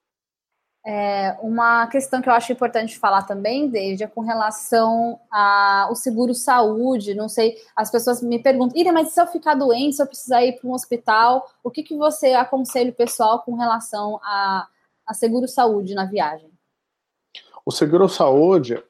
Uma questão que eu acho importante falar também, David, é com relação ao seguro-saúde. Não sei, as pessoas me perguntam, Ira, mas se eu ficar doente, se eu precisar ir para um hospital, o que você aconselha o pessoal com relação a seguro-saúde na viagem? O seguro-saúde,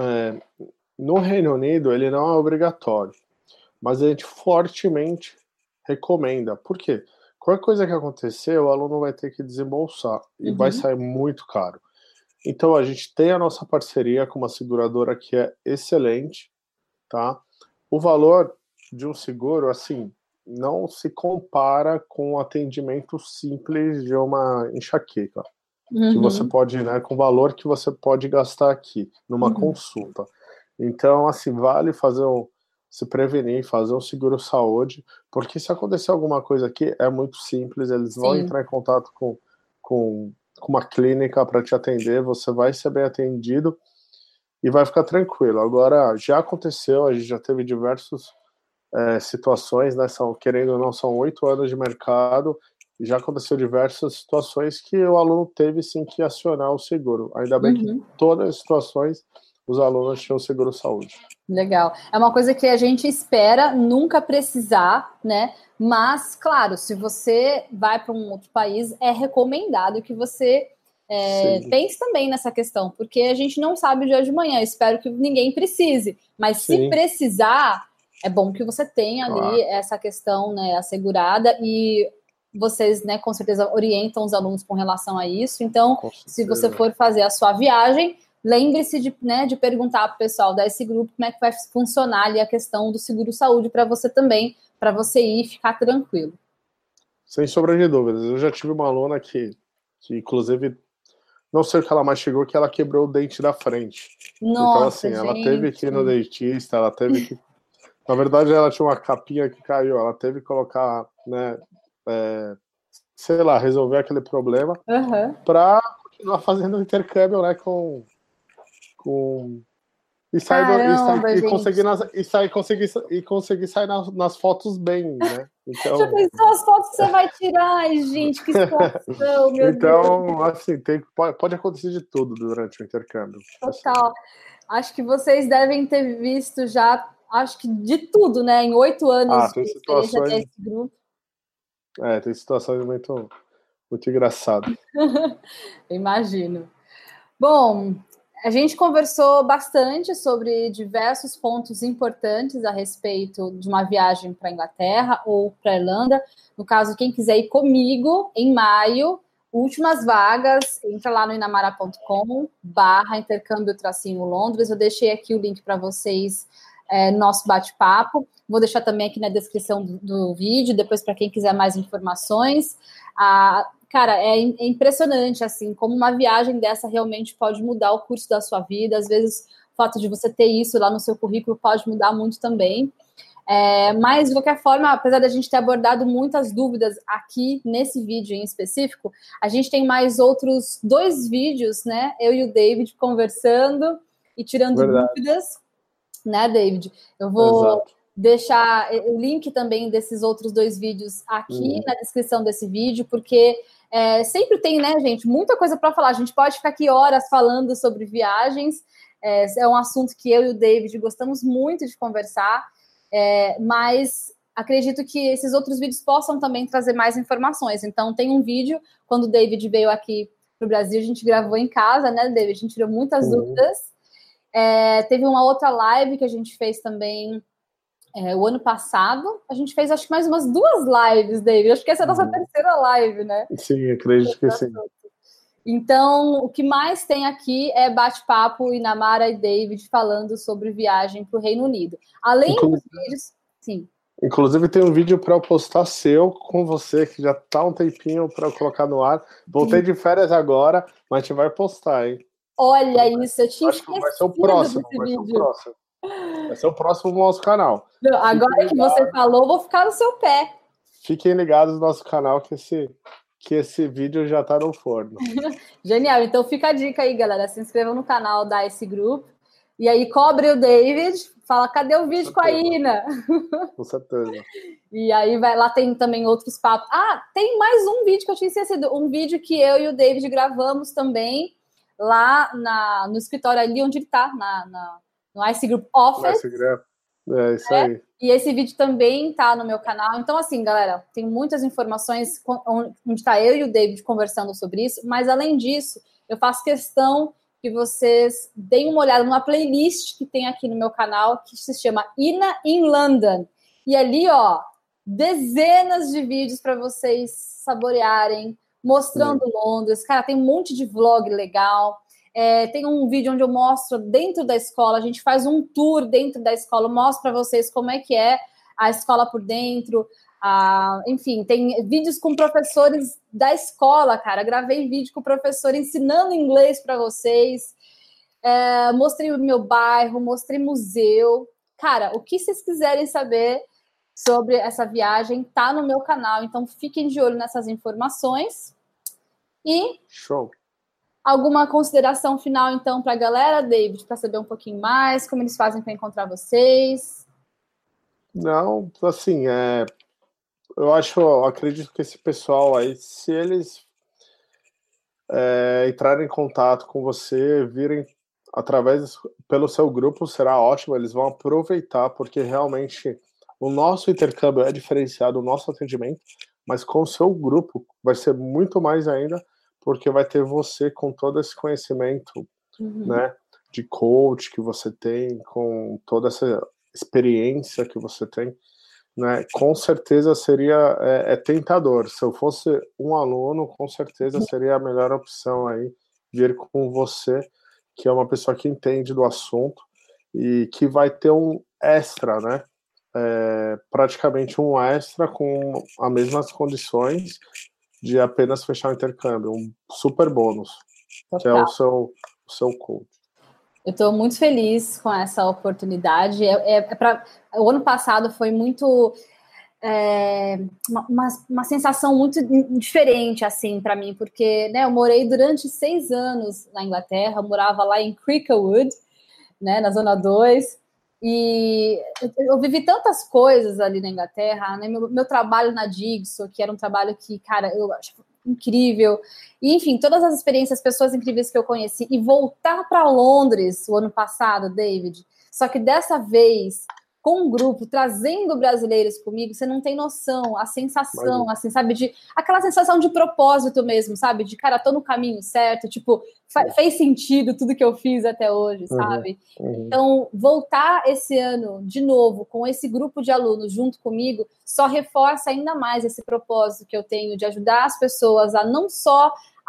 no Reino Unido, ele não é obrigatório, mas a gente fortemente recomenda. Por quê? Qualquer coisa que acontecer, o aluno vai ter que desembolsar e vai sair muito caro. Então, a gente tem a nossa parceria com uma seguradora que é excelente, tá? O valor de um seguro, assim, não se compara com o atendimento simples de uma enxaqueca, que você pode, né, com o valor que você pode gastar aqui, numa consulta. Então, assim, vale se prevenir, fazer um seguro-saúde, porque se acontecer alguma coisa aqui, é muito simples, eles vão entrar em contato com uma clínica para te atender, você vai ser bem atendido e vai ficar tranquilo. Agora, já aconteceu, a gente já teve diversas situações, né, querendo ou não, são 8 anos de mercado, e já aconteceu diversas situações que o aluno teve sim que acionar o seguro. Ainda bem que todas as situações os alunos tinham seguro-saúde. Legal. É uma coisa que a gente espera nunca precisar, né? Mas, claro, se você vai para um outro país, é recomendado que você pense também nessa questão, porque a gente não sabe o dia de manhã. Eu espero que ninguém precise, mas se precisar, é bom que você tenha ali essa questão, né, assegurada, e vocês, né, com certeza orientam os alunos com relação a isso. Então, se você for fazer a sua viagem, lembre-se de perguntar para o pessoal desse grupo como é que vai funcionar ali a questão do seguro-saúde para você também, para você ir e ficar tranquilo. Sem sombra de dúvidas. Eu já tive uma aluna que inclusive, não sei o que ela mais chegou, que ela quebrou o dente da frente. Nossa, então, assim, ela teve que ir no dentista, ela teve que... Na verdade, ela tinha uma capinha que caiu, ela teve que colocar, né, sei lá, resolver aquele problema para continuar fazendo o intercâmbio, né, conseguir sair nas fotos bem, né? Então, já pensou as fotos que você vai tirar? Ai, gente, que situação, meu Deus. Então, assim, pode acontecer de tudo durante o intercâmbio. Total. Acho que vocês devem ter visto já, acho que de tudo, né? Em 8 anos de experiência desse grupo. Tem situações muito, muito engraçadas. Imagino. Bom, a gente conversou bastante sobre diversos pontos importantes a respeito de uma viagem para a Inglaterra ou para a Irlanda. No caso, quem quiser ir comigo, em maio, últimas vagas, entra lá no inamara.com/intercâmbio-Londres. Eu deixei aqui o link para vocês no nosso bate-papo. Vou deixar também aqui na descrição do vídeo, depois para quem quiser mais informações. Cara, é impressionante, assim, como uma viagem dessa realmente pode mudar o curso da sua vida. Às vezes, o fato de você ter isso lá no seu currículo pode mudar muito também. Mas, de qualquer forma, apesar da gente ter abordado muitas dúvidas aqui nesse vídeo em específico, a gente tem mais outros 2 vídeos, né? Eu e o David conversando e tirando dúvidas, né, David? Eu vou deixar o link também desses outros 2 vídeos aqui na descrição desse vídeo, porque sempre tem, né, gente, muita coisa para falar. A gente pode ficar aqui horas falando sobre viagens. É um assunto que eu e o David gostamos muito de conversar. Mas acredito que esses outros vídeos possam também trazer mais informações. Então, tem um vídeo, quando o David veio aqui para o Brasil, a gente gravou em casa, né, David? A gente tirou muitas dúvidas. Teve uma outra live que a gente fez também o ano passado. A gente fez, acho que mais umas 2 lives, David. Acho que essa é a nossa terceira live, né? Sim, acredito que sim. Então, o que mais tem aqui é bate-papo, Inamara e David falando sobre viagem para o Reino Unido. Além dos vídeos... Sim. Inclusive, tem um vídeo para eu postar seu com você, que já tá um tempinho para eu colocar no ar. Voltei de férias agora, mas a gente vai postar, hein? Olha isso, eu tinha Acho que vai ser o próximo. Vai ser o próximo do nosso canal. Não, agora que você falou, vou ficar no seu pé. Fiquem ligados no nosso canal que esse vídeo já tá no forno. Genial, então fica a dica aí, galera. Se inscrevam no canal da Ice Group. E aí cobre o David, fala, cadê o vídeo com a Ina? Com certeza. E aí lá tem também outros papos. Tem mais um vídeo que eu tinha esquecido. Um vídeo que eu e o David gravamos também lá no escritório ali onde ele tá, no Ice Group Office. É isso aí. E esse vídeo também tá no meu canal. Então, assim, galera, tem muitas informações onde tá eu e o David conversando sobre isso. Mas, além disso, eu faço questão que vocês deem uma olhada numa playlist que tem aqui no meu canal, que se chama Ina in London. E ali, ó, dezenas de vídeos para vocês saborearem, mostrando Londres. Cara, tem um monte de vlog legal. Tem um vídeo onde eu mostro dentro da escola, a gente faz um tour dentro da escola, eu mostro para vocês como é a escola por dentro. Enfim, tem vídeos com professores da escola, cara. Gravei vídeo com o professor ensinando inglês para vocês. Mostrei o meu bairro, mostrei museu. Cara, o que vocês quiserem saber sobre essa viagem tá no meu canal, então fiquem de olho nessas informações. E show. Alguma consideração final, então, para a galera, David, para saber um pouquinho mais, como eles fazem para encontrar vocês? Não, assim, eu acredito que esse pessoal aí, se eles entrarem em contato com você, virem pelo seu grupo, será ótimo, eles vão aproveitar, porque realmente o nosso intercâmbio é diferenciado, o nosso atendimento, mas com o seu grupo vai ser muito mais ainda, porque vai ter você com todo esse conhecimento, né, de coach que você tem, com toda essa experiência que você tem, né, com certeza seria tentador. Se eu fosse um aluno, com certeza seria a melhor opção aí, vir com você, que é uma pessoa que entende do assunto e que vai ter um extra, né, praticamente um extra com as mesmas condições de apenas fechar o intercâmbio, um super bônus, que é o seu coach. Eu estou muito feliz com essa oportunidade. O ano passado foi muito uma sensação muito diferente assim para mim, porque, né, eu morei durante 6 anos na Inglaterra, eu morava lá em Cricklewood, né, na Zona 2, e eu vivi tantas coisas ali na Inglaterra, né? Meu trabalho na Digso, que era um trabalho que, cara, eu acho incrível. E, enfim, todas as experiências, pessoas incríveis que eu conheci. E voltar para Londres o ano passado, David, só que dessa vez com um grupo, trazendo brasileiros comigo, você não tem noção, a sensação, assim, sabe, aquela sensação de propósito mesmo, sabe, de, cara, tô no caminho certo, tipo, fez sentido tudo que eu fiz até hoje, sabe? Então, voltar esse ano, de novo, com esse grupo de alunos junto comigo, só reforça ainda mais esse propósito que eu tenho de ajudar as pessoas a não só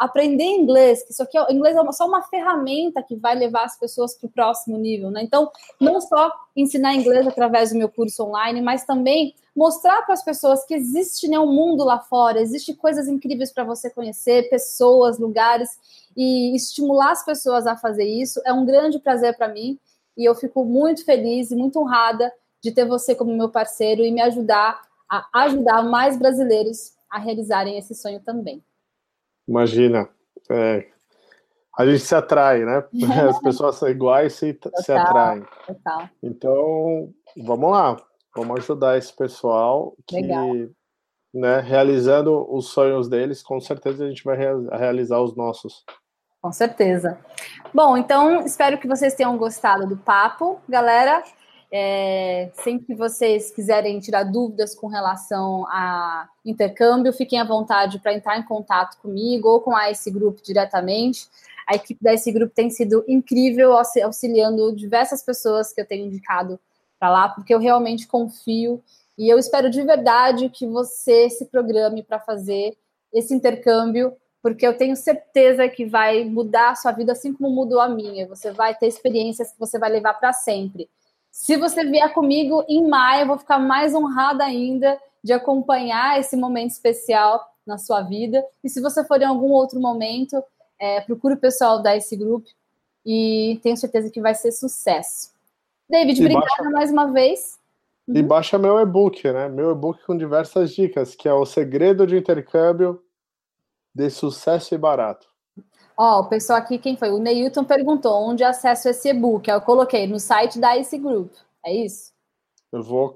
aprender inglês, que isso aqui inglês é só uma ferramenta que vai levar as pessoas para o próximo nível, né? Então, não só ensinar inglês através do meu curso online, mas também mostrar para as pessoas que existe, né, um mundo lá fora, existe coisas incríveis para você conhecer, pessoas, lugares, e estimular as pessoas a fazer isso é um grande prazer para mim, e eu fico muito feliz e muito honrada de ter você como meu parceiro e me ajudar a ajudar mais brasileiros a realizarem esse sonho também. Imagina, a gente se atrai, né? As pessoas são iguais e se atraem. Total. Então, vamos lá, vamos ajudar esse pessoal que, Legal. né, realizando os sonhos deles, com certeza a gente vai realizar os nossos. Com certeza. Bom, então, espero que vocês tenham gostado do papo, galera. Sempre que vocês quiserem tirar dúvidas com relação a intercâmbio, fiquem à vontade para entrar em contato comigo ou com a Ice Group diretamente. A equipe da Ice Group tem sido incrível, auxiliando diversas pessoas que eu tenho indicado para lá, porque eu realmente confio e eu espero de verdade que você se programe para fazer esse intercâmbio, porque eu tenho certeza que vai mudar a sua vida assim como mudou a minha. Você vai ter experiências que você vai levar para sempre. Se você vier comigo em maio, eu vou ficar mais honrada ainda de acompanhar esse momento especial na sua vida. E se você for em algum outro momento, procure o pessoal da Ice Group e tenho certeza que vai ser sucesso. David, obrigada mais uma vez. E baixa meu e-book, né? Meu e-book com diversas dicas, que é o Segredo de Intercâmbio de Sucesso e Barato. O pessoal aqui, quem foi? O Neilton perguntou onde acesso esse e-book. Eu coloquei no site da Ice Group. É isso? Eu vou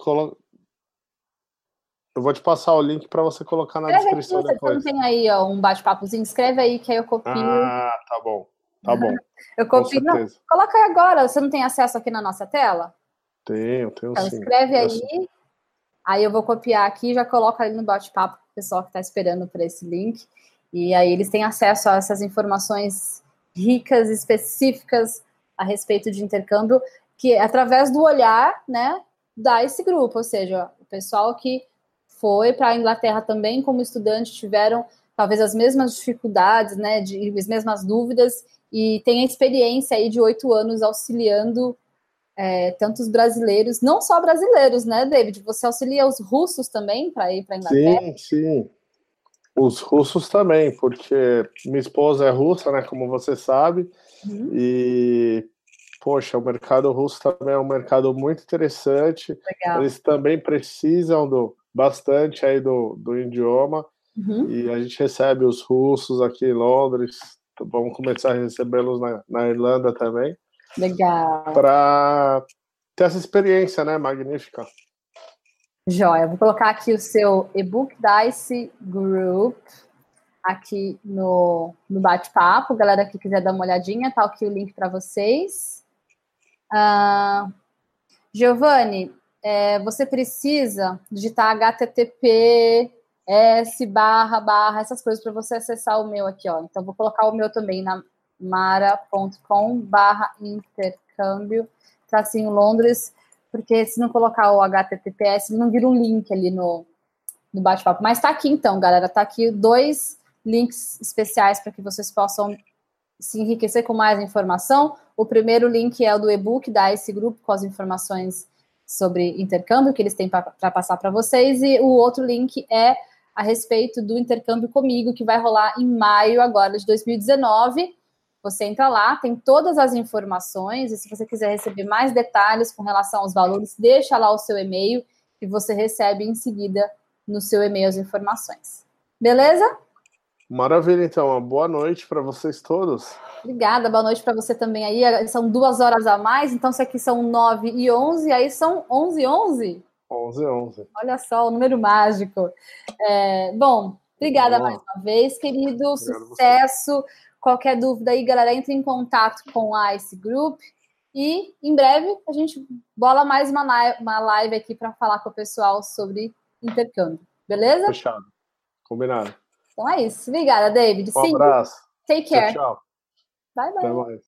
te passar o link para você colocar na descrição depois. Você não tem aí um bate-papozinho? Escreve aí que aí eu copio. Tá bom. Tá bom. Eu copio. Não, coloca aí agora. Você não tem acesso aqui na nossa tela? Tenho então, sim. Escreve aí. Aí eu vou copiar aqui e já coloco ali no bate-papo para o pessoal que está esperando por esse link. E aí eles têm acesso a essas informações ricas, específicas a respeito de intercâmbio, que é através do olhar, né, da esse grupo, ou seja, o pessoal que foi para a Inglaterra também como estudante tiveram talvez as mesmas dificuldades, né, as mesmas dúvidas, e tem a experiência aí de 8 anos auxiliando tantos brasileiros, não só brasileiros, né, David? Você auxilia os russos também para ir para a Inglaterra? Sim. Os russos também, porque minha esposa é russa, né, como você sabe, e, poxa, o mercado russo também é um mercado muito interessante. Legal. Eles também precisam bastante aí do idioma, e a gente recebe os russos aqui em Londres, vamos começar a recebê-los na Irlanda também. Legal. Para ter essa experiência, né, magnífica. Joia, vou colocar aqui o seu e-book da Ice Group aqui no bate-papo. Galera que quiser dar uma olhadinha, tá aqui o link para vocês. Giovanni, você precisa digitar https essas coisas para você acessar o meu aqui, ó. Então, vou colocar o meu também na mara.com/intercâmbio, tracinho Londres, porque se não colocar o HTTPS, não vira um link ali no bate-papo. Mas tá aqui então, galera, tá aqui 2 links especiais para que vocês possam se enriquecer com mais informação. O primeiro link é o do e-book da Ice Group, com as informações sobre intercâmbio que eles têm para passar para vocês, e o outro link é a respeito do intercâmbio comigo, que vai rolar em maio agora de 2019. Você entra lá, tem todas as informações, e se você quiser receber mais detalhes com relação aos valores, deixa lá o seu e-mail, e você recebe em seguida no seu e-mail as informações. Beleza? Maravilha, então. Uma boa noite para vocês todos. Obrigada, boa noite para você também aí. São 2 horas a mais, então isso aqui são 9h11, aí são 11h11? 11h11. Olha só, o número mágico. Bom, obrigada mais uma vez, querido. Obrigado. Sucesso. Qualquer dúvida aí, galera, entre em contato com a Ice Group. E em breve a gente bola mais uma live aqui para falar com o pessoal sobre intercâmbio. Beleza? Fechado. Combinado. Então é isso. Obrigada, David. Um abraço. Take care. Tchau. Bye, bye. Até mais.